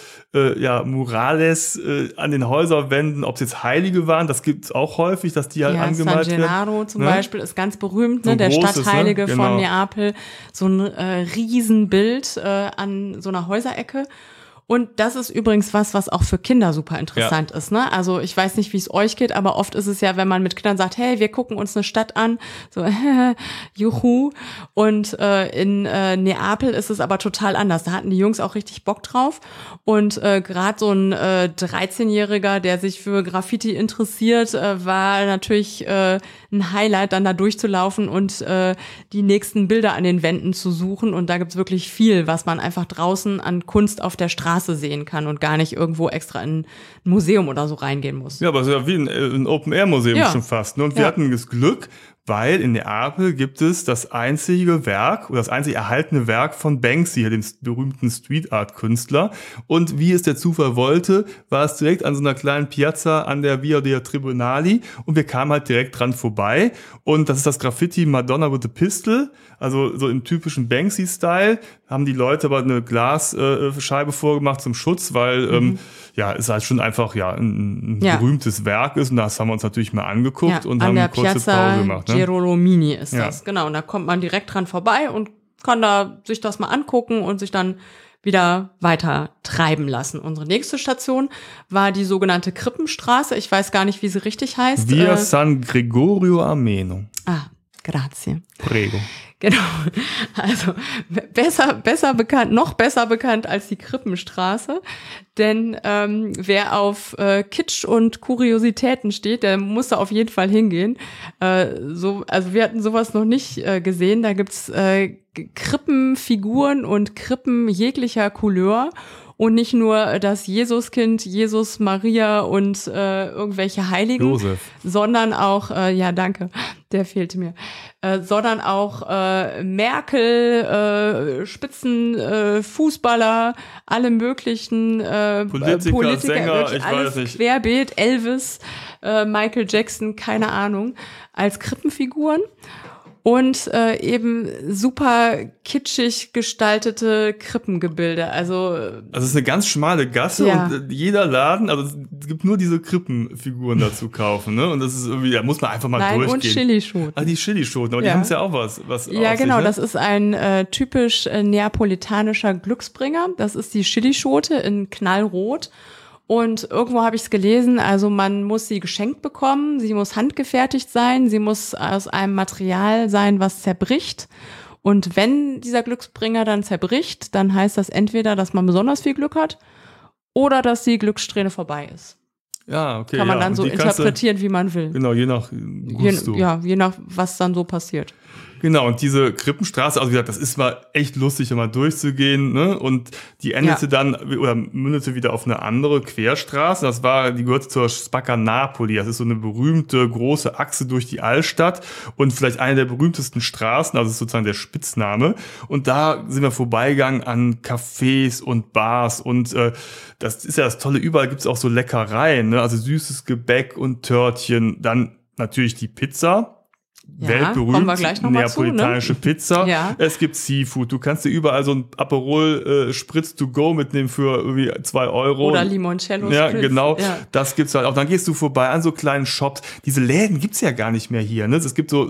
Murales an den Häuserwänden, ob es jetzt Heilige waren, das gibt's auch häufig, dass die halt angemalt werden. San Gennaro zum Beispiel ist ganz berühmt, ne? So der Stadtheilige von Neapel, so ein Riesenbild an so einer Häuserecke. Und das ist übrigens was auch für Kinder super interessant ist, ne? Also ich weiß nicht, wie es euch geht, aber oft ist es ja, wenn man mit Kindern sagt, hey, wir gucken uns eine Stadt an, so juhu. Und in Neapel ist es aber total anders. Da hatten die Jungs auch richtig Bock drauf. Und gerade so ein 13-Jähriger, der sich für Graffiti interessiert, war natürlich ein Highlight, dann da durchzulaufen und die nächsten Bilder an den Wänden zu suchen. Und da gibt's wirklich viel, was man einfach draußen an Kunst auf der Straße sehen kann und gar nicht irgendwo extra in ein Museum oder so reingehen muss. Ja, aber es ist ja wie ein Open-Air-Museum schon fast. Ne? Und wir hatten das Glück, weil in Neapel gibt es das einzige Werk oder das einzig erhaltene Werk von Banksy, dem berühmten Street-Art-Künstler. Und wie es der Zufall wollte, war es direkt an so einer kleinen Piazza an der Via dei Tribunali und wir kamen halt direkt dran vorbei. Und das ist das Graffiti Madonna with a Pistol, also so im typischen Banksy-Style. Haben die Leute aber eine Glasscheibe vorgemacht zum Schutz, weil es halt schon einfach ein berühmtes Werk ist und das haben wir uns natürlich mal angeguckt und haben eine kurze Pause gemacht. Ne? Girolomini ist das, genau. Und da kommt man direkt dran vorbei und kann da sich das mal angucken und sich dann wieder weiter treiben lassen. Unsere nächste Station war die sogenannte Krippenstraße. Ich weiß gar nicht, wie sie richtig heißt. Via San Gregorio Armeno. Ah, grazie. Prego. Genau, also besser bekannt, noch besser bekannt als die Krippenstraße, denn wer auf Kitsch und Kuriositäten steht, der muss da auf jeden Fall hingehen. Also wir hatten sowas noch nicht gesehen, da gibt's Krippenfiguren und Krippen jeglicher Couleur. und nicht nur das Jesuskind, Jesus, Maria und irgendwelche Heiligen, Josef. sondern auch, ja danke, der fehlte mir, sondern auch Merkel, Spitzenfußballer, alle möglichen Politiker, Sänger, wirklich ich alles weiß nicht. querbeet, Elvis, Michael Jackson, keine Ahnung, als Krippenfiguren. Und eben super kitschig gestaltete Krippengebilde. Also es ist eine ganz schmale Gasse und jeder Laden, also es gibt nur diese Krippenfiguren da zu kaufen, ne? Und das ist irgendwie, da muss man einfach mal durchgehen. Und Chilischoten. Ah, die Chilischoten, aber die haben es ja auch was Ja, auf genau, sich, ne? das ist ein typisch neapolitanischer Glücksbringer. Das ist die Chilischote in Knallrot. Und irgendwo habe ich es gelesen, also man muss sie geschenkt bekommen, sie muss handgefertigt sein, sie muss aus einem Material sein, was zerbricht. Und wenn dieser Glücksbringer dann zerbricht, dann heißt das entweder, dass man besonders viel Glück hat oder dass die Glückssträhne vorbei ist. Ja, okay. Kann man dann so interpretieren, wie man will. Genau, je nach Gusto. Je nach was dann so passiert. Genau, und diese Krippenstraße, also wie gesagt, das ist mal echt lustig, da mal durchzugehen, ne? Und die endete dann, oder mündete wieder auf eine andere Querstraße. Die gehörte zur Spacca Napoli. Das ist so eine berühmte große Achse durch die Altstadt und vielleicht eine der berühmtesten Straßen, also das ist sozusagen der Spitzname. Und da sind wir vorbeigegangen an Cafés und Bars und das ist ja das Tolle, überall gibt's auch so Leckereien, ne? Also süßes Gebäck und Törtchen, dann natürlich die Pizza. Weltberühmt, neapolitanische Pizza. Ja. Es gibt Seafood. Du kannst dir überall so ein Aperol Spritz to go mitnehmen für irgendwie 2 Euro. Oder Limoncello. Ja, genau. Ja. Das gibt's halt auch. Dann gehst du vorbei an so kleinen Shops. Diese Läden gibt's ja gar nicht mehr hier. Ne? Es gibt so,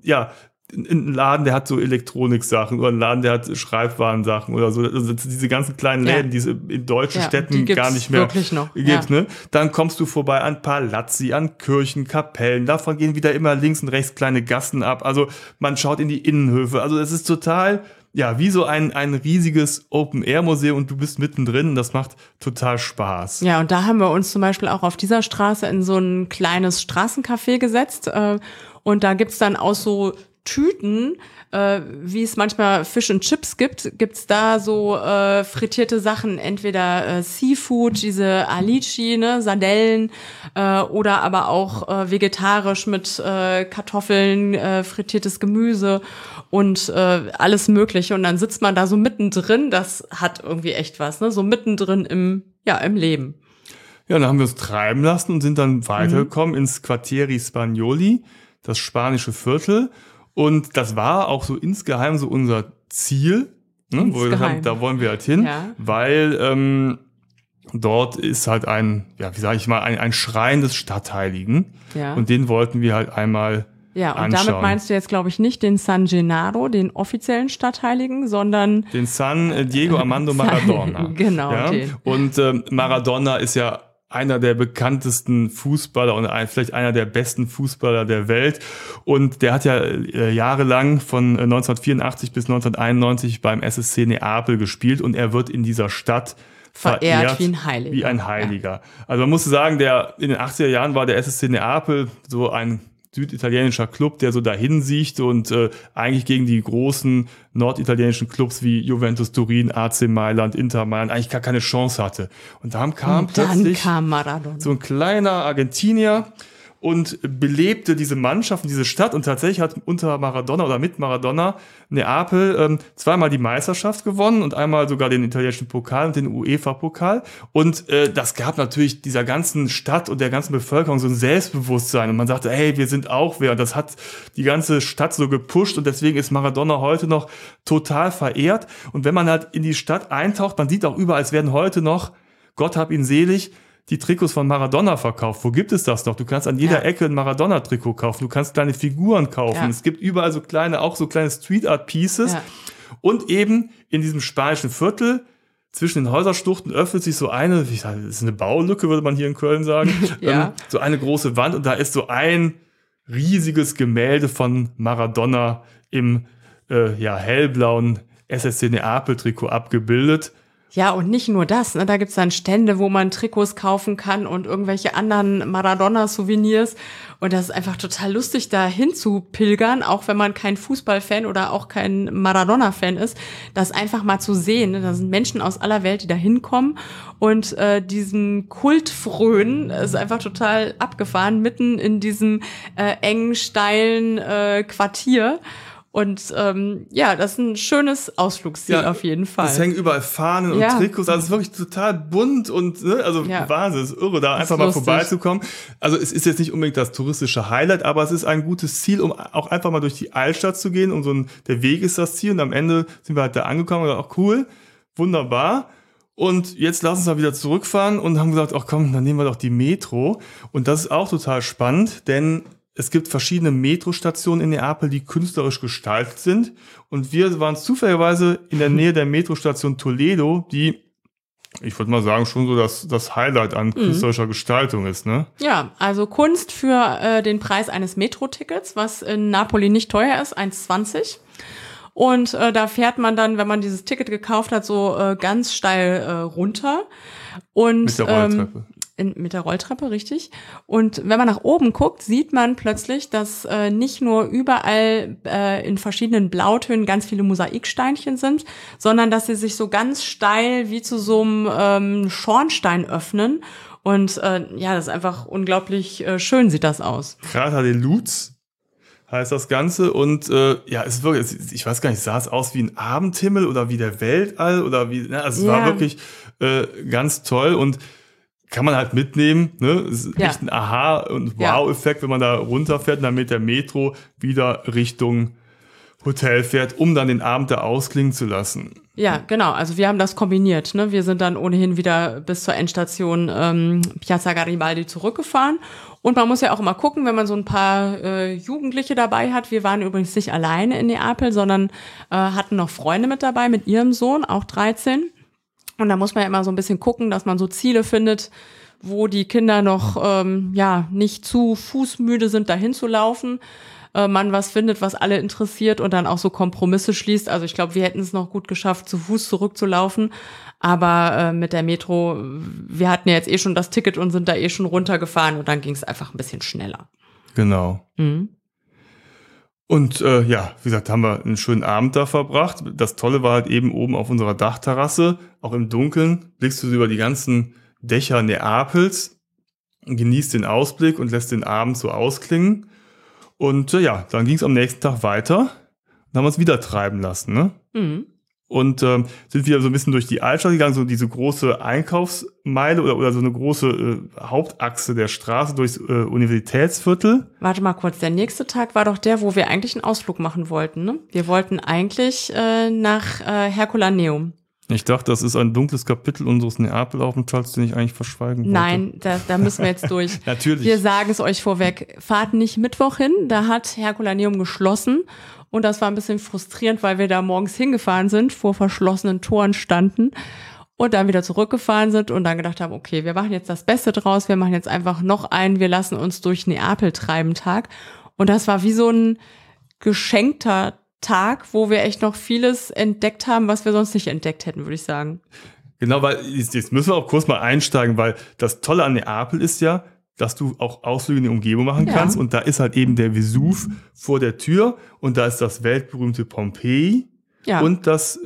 ein Laden, der hat so Elektroniksachen oder ein Laden, der hat Schreibwarensachen oder so. Also diese ganzen kleinen Läden, die es in deutschen Städten gar nicht mehr wirklich noch. gibt. Ne? Dann kommst du vorbei an Palazzi, an Kirchen, Kapellen. Davon gehen wieder immer links und rechts kleine Gassen ab. Also man schaut in die Innenhöfe. Also es ist total, wie so ein riesiges Open-Air-Museum und du bist mittendrin. Das macht total Spaß. Ja, und da haben wir uns zum Beispiel auch auf dieser Straße in so ein kleines Straßencafé gesetzt. Und da gibt's dann auch so Tüten, wie es manchmal Fish and Chips gibt's da so frittierte Sachen, entweder Seafood, diese Alici, ne, Sardellen, oder aber auch vegetarisch mit Kartoffeln, frittiertes Gemüse und alles Mögliche. Und dann sitzt man da so mittendrin, das hat irgendwie echt was, ne, so mittendrin im Leben. Ja, dann haben wir uns treiben lassen und sind dann weitergekommen ins Quartieri Spagnoli, das spanische Viertel. Und das war auch so insgeheim so unser Ziel, ne, wo wir gesagt haben, da wollen wir halt hin, weil dort ist halt ein Schrein des Stadtheiligen. Ja. Und den wollten wir halt einmal anschauen. Damit meinst du jetzt, glaube ich, nicht den San Gennaro, den offiziellen Stadtheiligen, sondern den San Diego Armando Maradona. Genau. Ja? Und Maradona ist ja einer der bekanntesten Fußballer und vielleicht einer der besten Fußballer der Welt. Und der hat ja jahrelang von 1984 bis 1991 beim SSC Neapel gespielt und er wird in dieser Stadt verehrt wie ein Heiliger. Ja. Also man muss sagen, in den 80er Jahren war der SSC Neapel so ein süditalienischer Club, der so dahin siechte und eigentlich gegen die großen norditalienischen Clubs wie Juventus Turin, AC Mailand, Inter Mailand eigentlich gar keine Chance hatte. Und dann kam plötzlich Maradona. So ein kleiner Argentinier und belebte diese Mannschaft und diese Stadt. Und tatsächlich hat unter Maradona oder mit Maradona Neapel zweimal die Meisterschaft gewonnen und einmal sogar den italienischen Pokal und den UEFA-Pokal. Und das gab natürlich dieser ganzen Stadt und der ganzen Bevölkerung so ein Selbstbewusstsein. Und man sagte, hey, wir sind auch wer. Und das hat die ganze Stadt so gepusht. Und deswegen ist Maradona heute noch total verehrt. Und wenn man halt in die Stadt eintaucht, man sieht auch überall, es werden heute noch, Gott hab ihn selig, die Trikots von Maradona verkauft. Wo gibt es das noch? Du kannst an jeder Ecke ein Maradona-Trikot kaufen. Du kannst kleine Figuren kaufen. Ja. Es gibt überall so kleine Street-Art-Pieces. Ja. Und eben in diesem spanischen Viertel zwischen den Häuserschluchten öffnet sich so das ist eine Baulücke, würde man hier in Köln sagen. So eine große Wand und da ist so ein riesiges Gemälde von Maradona im hellblauen SSC Neapel-Trikot abgebildet. Ja, und nicht nur das, ne? Da gibt's dann Stände, wo man Trikots kaufen kann und irgendwelche anderen Maradona-Souvenirs. Und das ist einfach total lustig, da hinzupilgern, auch wenn man kein Fußballfan oder auch kein Maradona-Fan ist, das einfach mal zu sehen. Ne? Da sind Menschen aus aller Welt, die da hinkommen und diesen Kult frönen. Ist einfach total abgefahren, mitten in diesem engen, steilen Quartier. Und das ist ein schönes Ausflugsziel auf jeden Fall. Es hängen überall Fahnen und Trikots, also es ist wirklich total bunt und Wahnsinn, es ist irre, da einfach mal vorbeizukommen. Also es ist jetzt nicht unbedingt das touristische Highlight, aber es ist ein gutes Ziel, um auch einfach mal durch die Altstadt zu gehen. Der Weg ist das Ziel und am Ende sind wir halt da angekommen und auch cool, wunderbar. Und jetzt lass uns mal wieder zurückfahren und haben gesagt, ach komm, dann nehmen wir doch die Metro. Und das ist auch total spannend, denn es gibt verschiedene Metrostationen in Neapel, die künstlerisch gestaltet sind. Und wir waren zufälligerweise in der Nähe der Metrostation Toledo, die, ich würde mal sagen, schon so das Highlight an künstlerischer Gestaltung ist, ne? Ja, also Kunst für den Preis eines Metro-Tickets, was in Napoli nicht teuer ist, 1,20. Und da fährt man dann, wenn man dieses Ticket gekauft hat, so ganz steil runter. Und mit der Rolltreppe. Mit der Rolltreppe, richtig. Und wenn man nach oben guckt, sieht man plötzlich, dass nicht nur überall in verschiedenen Blautönen ganz viele Mosaiksteinchen sind, sondern dass sie sich so ganz steil wie zu so einem Schornstein öffnen. Und das ist einfach unglaublich schön sieht das aus. Krater de Luz heißt das Ganze und es ist wirklich, ich weiß gar nicht, sah es aus wie ein Abendhimmel oder wie der Weltall oder wie, also es war wirklich ganz toll und kann man halt mitnehmen, ne? Es ist echt ein Aha- und Wow-Effekt, wenn man da runterfährt und dann mit der Metro wieder Richtung Hotel fährt, um dann den Abend da ausklingen zu lassen. Genau. Also wir haben das kombiniert, ne? Wir sind dann ohnehin wieder bis zur Endstation Piazza Garibaldi zurückgefahren. Und man muss ja auch immer gucken, wenn man so ein paar Jugendliche dabei hat. Wir waren übrigens nicht alleine in Neapel, sondern hatten noch Freunde mit dabei, mit ihrem Sohn, auch 13. Und da muss man ja immer so ein bisschen gucken, dass man so Ziele findet, wo die Kinder noch nicht zu fußmüde sind, dahin zu laufen. Man was findet, was alle interessiert und dann auch so Kompromisse schließt. Also ich glaube, wir hätten es noch gut geschafft, zu Fuß zurückzulaufen. Aber mit der Metro, wir hatten ja jetzt schon das Ticket und sind da schon runtergefahren und dann ging es einfach ein bisschen schneller. Genau. Mhm. Und wie gesagt, haben wir einen schönen Abend da verbracht. Das Tolle war halt eben oben auf unserer Dachterrasse, auch im Dunkeln, blickst du über die ganzen Dächer Neapels, genießt den Ausblick und lässt den Abend so ausklingen. Und dann ging es am nächsten Tag weiter. Dann haben wir uns wieder treiben lassen, ne? Mhm. Und sind wieder so ein bisschen durch die Altstadt gegangen, so diese große Einkaufsmeile oder so eine große Hauptachse der Straße durchs Universitätsviertel. Warte mal kurz, der nächste Tag war doch der, wo wir eigentlich einen Ausflug machen wollten, ne? Wir wollten eigentlich nach Herculaneum. Ich dachte, das ist ein dunkles Kapitel unseres Neapel-Aufenthalts, den ich eigentlich verschweigen wollte. Nein, da müssen wir jetzt durch. Natürlich. Wir sagen es euch vorweg, fahrt nicht Mittwoch hin, da hat Herculaneum geschlossen. Und das war ein bisschen frustrierend, weil wir da morgens hingefahren sind, vor verschlossenen Toren standen und dann wieder zurückgefahren sind und dann gedacht haben, okay, wir machen jetzt das Beste draus, wir machen jetzt einfach noch einen, wir lassen uns durch Neapel treiben Tag. Und das war wie so ein geschenkter Tag, wo wir echt noch vieles entdeckt haben, was wir sonst nicht entdeckt hätten, würde ich sagen. Genau, weil jetzt müssen wir auch kurz mal einsteigen, weil das Tolle an Neapel ist ja, dass du auch Ausflüge in die Umgebung machen kannst. Und da ist halt eben der Vesuv vor der Tür und da ist das weltberühmte Pompeji und das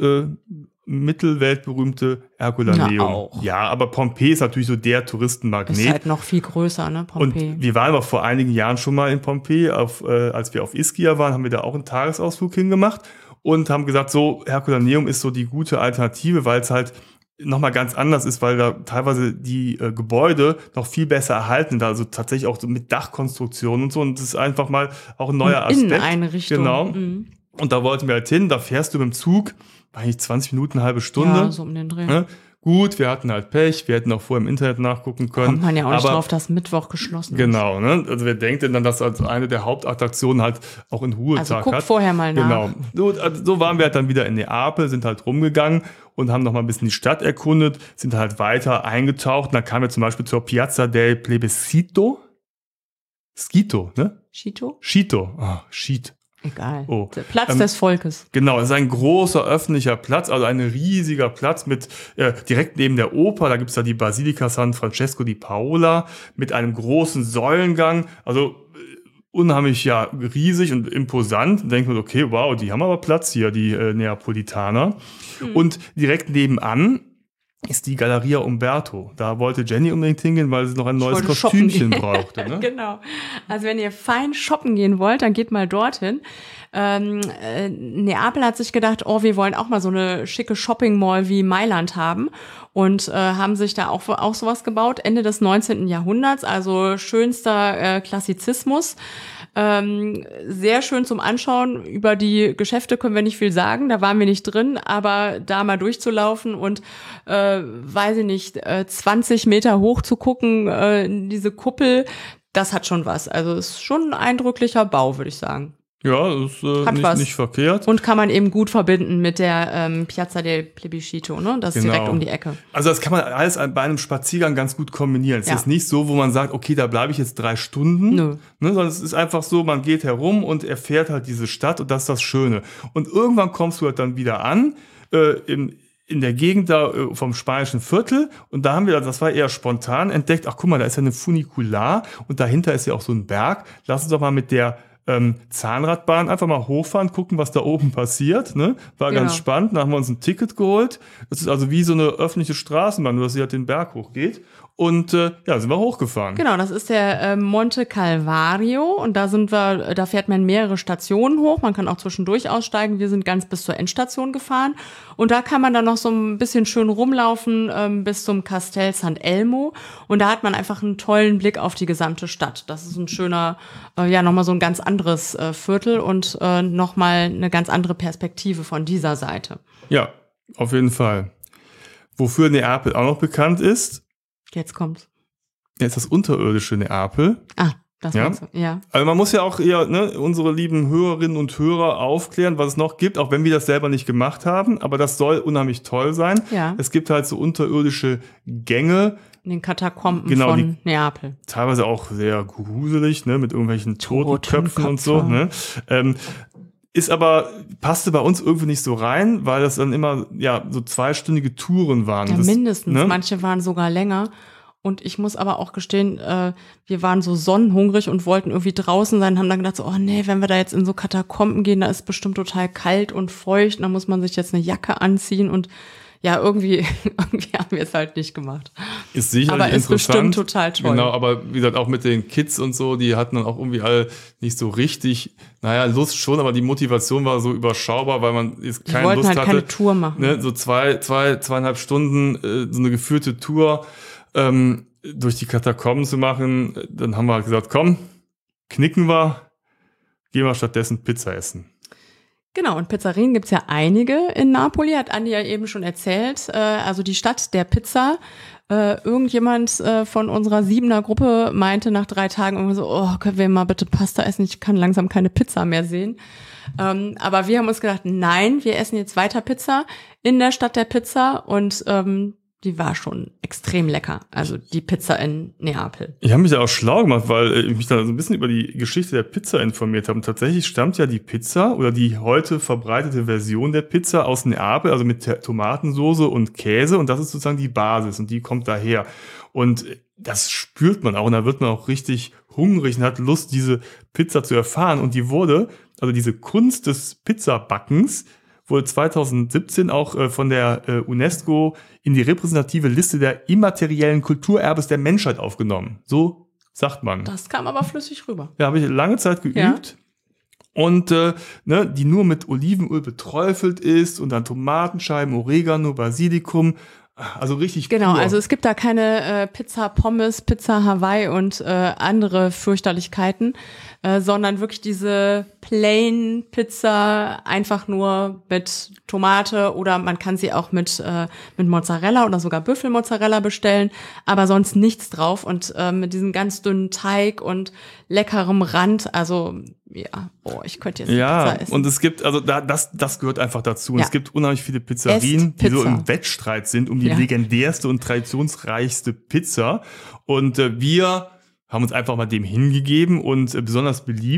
mittelweltberühmte Herculaneum. Ja, aber Pompeji ist natürlich so der Touristenmagnet. Ist halt noch viel größer, ne, Pompeji. Und wir waren aber vor einigen Jahren schon mal in Pompeji, als wir auf Ischia waren, haben wir da auch einen Tagesausflug hingemacht und haben gesagt, so Herculaneum ist so die gute Alternative, weil es halt nochmal ganz anders ist, weil da teilweise die Gebäude noch viel besser erhalten sind, also tatsächlich auch so mit Dachkonstruktion und so und das ist einfach mal auch ein neuer Aspekt. Inneneinrichtung. Genau. Mhm. Und da wollten wir halt hin, da fährst du mit dem Zug, eigentlich 20 Minuten, eine halbe Stunde. Ja, so um den Dreh. Ja, gut, wir hatten halt Pech, wir hätten auch vorher im Internet nachgucken können. Kommt man ja auch nicht drauf, dass Mittwoch geschlossen ist. Genau, ne? Also wer denkt denn dann, dass als eine der Hauptattraktionen halt auch einen Ruhetag hat? Also guck vorher mal nach. Genau. So waren wir halt dann wieder in Neapel, sind halt rumgegangen und haben noch mal ein bisschen die Stadt erkundet, sind halt weiter eingetaucht. Und dann kamen wir zum Beispiel zur Piazza del Plebiscito. Skito, ne? Schito? Schito. Oh, Schied. Egal. Oh. Der Platz des Volkes. Genau, es ist ein großer öffentlicher Platz, also ein riesiger Platz mit direkt neben der Oper, da gibt's da die Basilika San Francesco di Paola mit einem großen Säulengang, also unheimlich riesig und imposant. Und denkt man, okay, wow, die haben aber Platz hier, die Neapolitaner. Und direkt nebenan ist die Galleria Umberto. Da wollte Jenny unbedingt hingehen, weil sie noch ein neues Kostümchen brauchte. Ne? Genau. Also wenn ihr fein shoppen gehen wollt, dann geht mal dorthin. Neapel hat sich gedacht, wir wollen auch mal so eine schicke Shopping Mall wie Mailand haben und haben sich da auch sowas gebaut, Ende des 19. Jahrhunderts, also schönster Klassizismus. Sehr schön zum Anschauen. Über die Geschäfte können wir nicht viel sagen, da waren wir nicht drin, aber da mal durchzulaufen und, weiß ich nicht, 20 Meter hoch zu gucken, diese Kuppel, das hat schon was. Also ist schon ein eindrücklicher Bau, würde ich sagen. Ja, das ist nicht verkehrt. Und kann man eben gut verbinden mit der Piazza del Plebiscito, ne? Das ist direkt um die Ecke. Also das kann man alles bei einem Spaziergang ganz gut kombinieren. Es ist nicht so, wo man sagt, okay, da bleibe ich jetzt 3 Stunden. Nö. Ne, sondern es ist einfach so, man geht herum und erfährt halt diese Stadt und das ist das Schöne. Und irgendwann kommst du halt dann wieder an, in der Gegend da vom Spanischen Viertel und da haben wir, das war eher spontan, entdeckt, ach guck mal, da ist ja eine Funicular und dahinter ist ja auch so ein Berg. Lass uns doch mal mit der Zahnradbahn einfach mal hochfahren, gucken, was da oben passiert. Ne? War ganz spannend. Dann haben wir uns ein Ticket geholt. Das ist also wie so eine öffentliche Straßenbahn, nur dass sie halt den Berg hochgeht. Und sind wir hochgefahren. Genau, das ist der Monte Calvario und da fährt man mehrere Stationen hoch. Man kann auch zwischendurch aussteigen. Wir sind ganz bis zur Endstation gefahren und da kann man dann noch so ein bisschen schön rumlaufen bis zum Castel Sant'Elmo und da hat man einfach einen tollen Blick auf die gesamte Stadt. Das ist ein schöner, nochmal so ein ganz anderes Viertel und nochmal eine ganz andere Perspektive von dieser Seite. Ja, auf jeden Fall. Wofür Neapel auch noch bekannt ist, jetzt kommt's. Jetzt das unterirdische Neapel. Das meinst du, ja. Also man muss ja auch unsere lieben Hörerinnen und Hörer aufklären, was es noch gibt, auch wenn wir das selber nicht gemacht haben, aber das soll unheimlich toll sein. Ja. Es gibt halt so unterirdische Gänge. In den Katakomben von Neapel. Teilweise auch sehr gruselig, ne, mit irgendwelchen Totenköpfen und so. Ne. Passte bei uns irgendwie nicht so rein, weil das dann immer so 2-stündige Touren waren. Ja, mindestens. Ne? Manche waren sogar länger. Und ich muss aber auch gestehen, wir waren so sonnenhungrig und wollten irgendwie draußen sein, haben dann gedacht so, wenn wir da jetzt in so Katakomben gehen, da ist bestimmt total kalt und feucht, und da muss man sich jetzt eine Jacke anziehen und irgendwie haben wir es halt nicht gemacht. Ist sicherlich aber ist interessant. Bestimmt total toll. Genau, aber wie gesagt, auch mit den Kids und so, die hatten dann auch irgendwie alle nicht so richtig, Lust schon, aber die Motivation war so überschaubar, weil man jetzt keine Lust hatte. Keine Tour machen. Ne, so 2,5 Stunden, so eine geführte Tour durch die Katakomben zu machen. Dann haben wir halt gesagt, komm, knicken wir, gehen wir stattdessen Pizza essen. Genau, und Pizzerien gibt's ja einige in Napoli, hat Andi ja eben schon erzählt. Also die Stadt der Pizza. Irgendjemand von unserer 7er-Gruppe meinte nach 3 Tagen irgendwie so, können wir mal bitte Pasta essen? Ich kann langsam keine Pizza mehr sehen. Aber wir haben uns gedacht, nein, wir essen jetzt weiter Pizza in der Stadt der Pizza und die war schon extrem lecker, also die Pizza in Neapel. Ich habe mich da auch schlau gemacht, weil ich mich da so ein bisschen über die Geschichte der Pizza informiert habe. Und tatsächlich stammt ja die Pizza oder die heute verbreitete Version der Pizza aus Neapel, also mit Tomatensoße und Käse. Und das ist sozusagen die Basis und die kommt daher. Und das spürt man auch und da wird man auch richtig hungrig und hat Lust, diese Pizza zu erfahren. Und also diese Kunst des Pizzabackens, wurde 2017 auch von der UNESCO in die repräsentative Liste der immateriellen Kulturerbes der Menschheit aufgenommen. So sagt man. Das kam aber flüssig rüber. Ja, habe ich lange Zeit geübt. Ja. Und die nur mit Olivenöl beträufelt ist und dann Tomatenscheiben, Oregano, Basilikum. Also richtig Genau, pur. Also es gibt da keine Pizza Pommes, Pizza Hawaii und andere Fürchterlichkeiten, sondern wirklich diese Plain Pizza einfach nur mit Tomate oder man kann sie auch mit Mozzarella oder sogar Büffelmozzarella bestellen, aber sonst nichts drauf und mit diesem ganz dünnen Teig und leckerem Rand, also ich könnte jetzt Pizza essen. Und es gibt, also das gehört einfach dazu. Und es gibt unheimlich viele Pizzerien, die so im Wettstreit sind um die legendärste und traditionsreichste Pizza. Und wir haben uns einfach mal dem hingegeben und besonders beliebt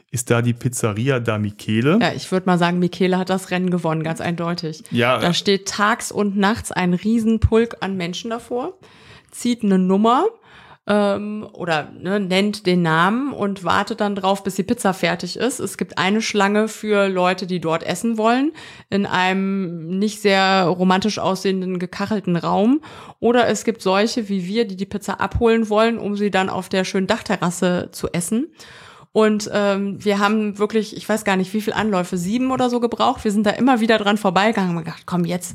ist da die Pizzeria da Michele. Ja, ich würde mal sagen, Michele hat das Rennen gewonnen, ganz eindeutig. Ja. Da steht tags und nachts ein Riesenpulk an Menschen davor, zieht eine Nummer oder nennt den Namen und wartet dann drauf, bis die Pizza fertig ist. Es gibt eine Schlange für Leute, die dort essen wollen, in einem nicht sehr romantisch aussehenden, gekachelten Raum. Oder es gibt solche wie wir, die die Pizza abholen wollen, um sie dann auf der schönen Dachterrasse zu essen. Und wir haben wirklich, ich weiß gar nicht, wie viele Anläufe, 7 oder so gebraucht. Wir sind da immer wieder dran vorbeigegangen und gedacht, komm, jetzt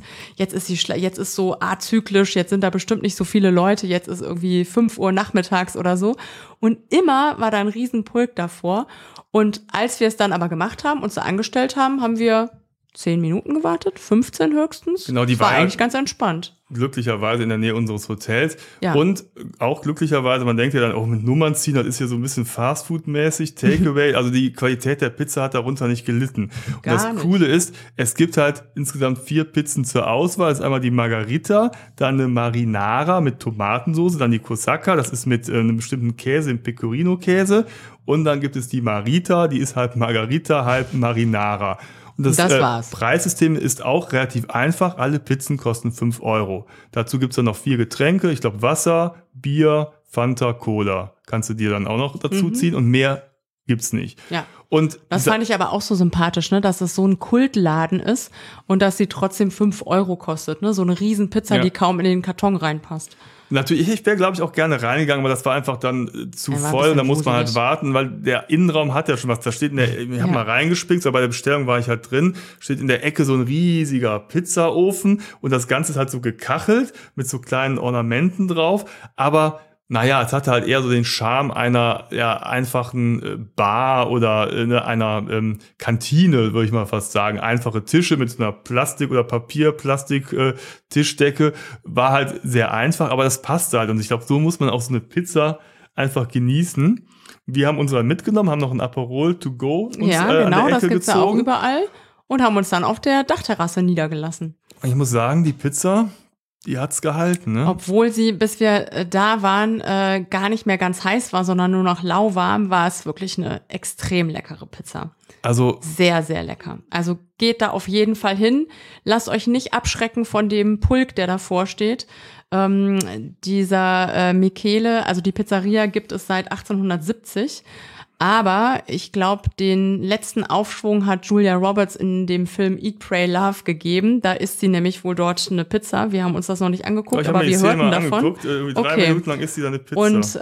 ist so azyklisch, jetzt sind da bestimmt nicht so viele Leute, jetzt ist irgendwie 5 Uhr nachmittags oder so. Und immer war da ein Riesenpulk davor. Und als wir es dann aber gemacht haben, uns da angestellt haben, haben wir 10 Minuten gewartet, 15 höchstens. Genau, die war war eigentlich ganz entspannt. Glücklicherweise in der Nähe unseres Hotels. Ja. Und auch glücklicherweise, man denkt ja dann auch mit Nummern ziehen, das ist ja so ein bisschen Fastfood-mäßig, Takeaway. Also die Qualität der Pizza hat darunter nicht gelitten. Und das Coole ist, es gibt halt insgesamt 4 Pizzen zur Auswahl. Das ist einmal die Margarita, dann eine Marinara mit Tomatensauce, dann die Corsacca, das ist mit einem bestimmten Käse, dem Pecorino-Käse. Und dann gibt es die Marita, die ist halb Margarita, halb Marinara. Und das war's. Preissystem ist auch relativ einfach. Alle Pizzen kosten 5 Euro. Dazu gibt's dann noch 4 Getränke. Ich glaube Wasser, Bier, Fanta, Cola. Kannst du dir dann auch noch dazu ziehen. Und mehr gibt's nicht. Ja. Und das fand ich aber auch so sympathisch, ne, dass es so ein Kultladen ist und dass sie trotzdem 5 Euro kostet. Ne? So eine Riesenpizza, die kaum in den Karton reinpasst. Natürlich, ich wäre, glaube ich, auch gerne reingegangen, aber das war einfach dann zu voll und da muss man halt warten, weil der Innenraum hat ja schon was. Da steht ich habe mal reingespickt, aber bei der Bestellung war ich halt drin, steht in der Ecke so ein riesiger Pizzaofen und das Ganze ist halt so gekachelt mit so kleinen Ornamenten drauf, aber naja, es hatte halt eher so den Charme einer einfachen Bar oder einer Kantine, würde ich mal fast sagen. Einfache Tische mit so einer Plastik- oder Papier-Plastik-Tischdecke war halt sehr einfach, aber das passte halt. Und ich glaube, so muss man auch so eine Pizza einfach genießen. Wir haben unsere mitgenommen, haben noch ein Aperol to go uns ja, an genau, der Ecke das gibt's gezogen. ja auch überall und haben uns dann auf der Dachterrasse niedergelassen. Ich muss sagen, die Pizza, die hat's gehalten, ne? Obwohl sie, bis wir da waren, gar nicht mehr ganz heiß war, sondern nur noch lauwarm, war es wirklich eine extrem leckere Pizza. Also sehr, sehr lecker. Also geht da auf jeden Fall hin. Lasst euch nicht abschrecken von dem Pulk, der davor steht. Dieser Michele, also die Pizzeria gibt es seit 1870. Aber ich glaube, den letzten Aufschwung hat Julia Roberts in dem Film Eat, Pray, Love gegeben. Da isst sie nämlich wohl dort eine Pizza. Wir haben uns das noch nicht angeguckt, aber wir hörten davon. 3 Minuten lang isst sie da eine Pizza. Und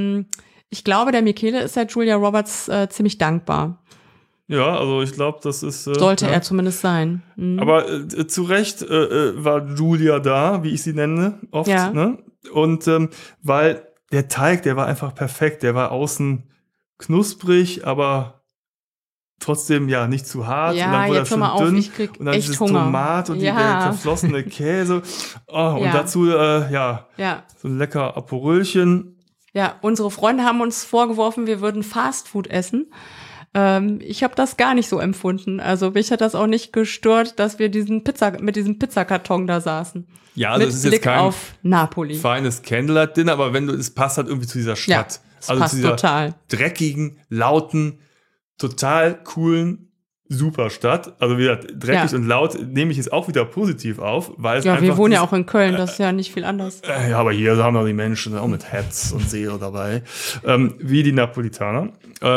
ich glaube, der Michele ist der Julia Roberts ziemlich dankbar. Ja, also ich glaube, das ist... Sollte er zumindest sein. Mhm. Aber zu Recht war Julia da, wie ich sie nenne, oft. Ja. Ne? Und weil der Teig, der war einfach perfekt. Der war außen knusprig, aber trotzdem ja nicht zu hart. Ja, und dann wurde jetzt er hör mal schön dünn. auf, ich krieg und dann echt dieses Hunger. Tomat und der verflossene Käse. Oh, und dazu, so ein lecker Aperolchen. Ja, unsere Freunde haben uns vorgeworfen, wir würden Fastfood essen. Ich habe das gar nicht so empfunden. Also mich hat das auch nicht gestört, dass wir mit diesem Pizzakarton da saßen. Ja, also es ist jetzt kein auf Napoli. Feines Candlelight-Dinner, aber es passt halt irgendwie zu dieser Stadt. Ja, es passt zu dieser total. Dreckigen, lauten, total coolen Superstadt. Also wieder dreckig und laut nehme ich jetzt auch wieder positiv auf, weil es einfach... Ja, wir wohnen ja auch in Köln, das ist ja nicht viel anders. Ja, aber hier haben wir die Menschen auch mit Herz und Seele dabei. Wie die Napolitaner.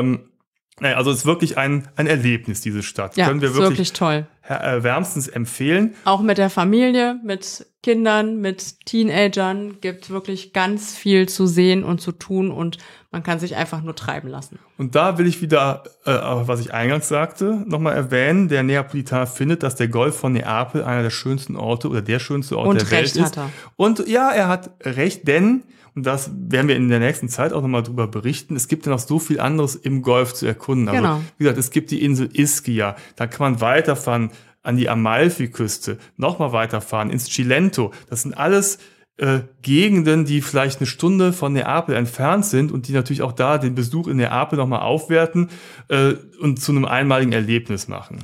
Also es ist wirklich ein Erlebnis, diese Stadt. Ja, Können wir ist wirklich toll. Wärmstens empfehlen. Auch mit der Familie, mit Kindern, mit Teenagern gibt wirklich ganz viel zu sehen und zu tun und man kann sich einfach nur treiben lassen. Und da will ich wieder, was ich eingangs sagte, nochmal erwähnen. Der Neapolitaner findet, dass der Golf von Neapel einer der schönsten Orte oder der schönste Ort und der Welt ist. Hat er. Und ja, er hat recht, denn, und das werden wir in der nächsten Zeit auch nochmal drüber berichten, es gibt ja noch so viel anderes im Golf zu erkunden. Also, genau. Wie gesagt, es gibt die Insel Ischia, da kann man weiterfahren an die Amalfiküste, nochmal weiterfahren ins Cilento. Das sind alles Gegenden, die vielleicht eine Stunde von Neapel entfernt sind und die natürlich auch da den Besuch in Neapel nochmal aufwerten und zu einem einmaligen Erlebnis machen.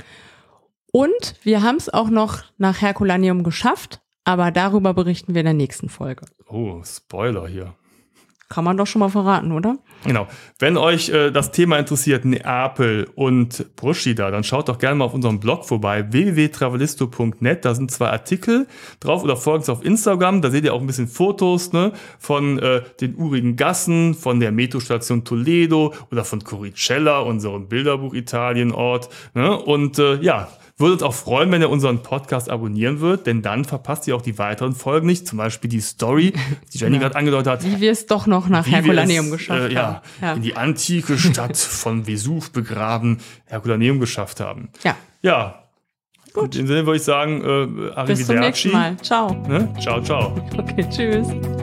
Und wir haben es auch noch nach Herculaneum geschafft, aber darüber berichten wir in der nächsten Folge. Oh, Spoiler hier. Kann man doch schon mal verraten, oder? Genau. Wenn euch das Thema interessiert, Neapel und Procida, dann schaut doch gerne mal auf unserem Blog vorbei, www.travelisto.net. Da sind 2 Artikel drauf oder folgt uns auf Instagram. Da seht ihr auch ein bisschen Fotos, ne, von den urigen Gassen, von der Metrostation Toledo oder von Curicella, unserem Bilderbuch Italienort. Ne? Und würde uns auch freuen, wenn ihr unseren Podcast abonnieren würdet, denn dann verpasst ihr auch die weiteren Folgen nicht. Zum Beispiel die Story, die Jenny gerade angedeutet hat. Wie wir es doch noch nach Herculaneum geschafft haben. In die antike Stadt von Vesuv begraben, Herculaneum geschafft haben. Ja. Ja. Gut. In dem Sinne würde ich sagen, Bis zum nächsten Mal. Ciao. Ne? Ciao, ciao. Okay, tschüss.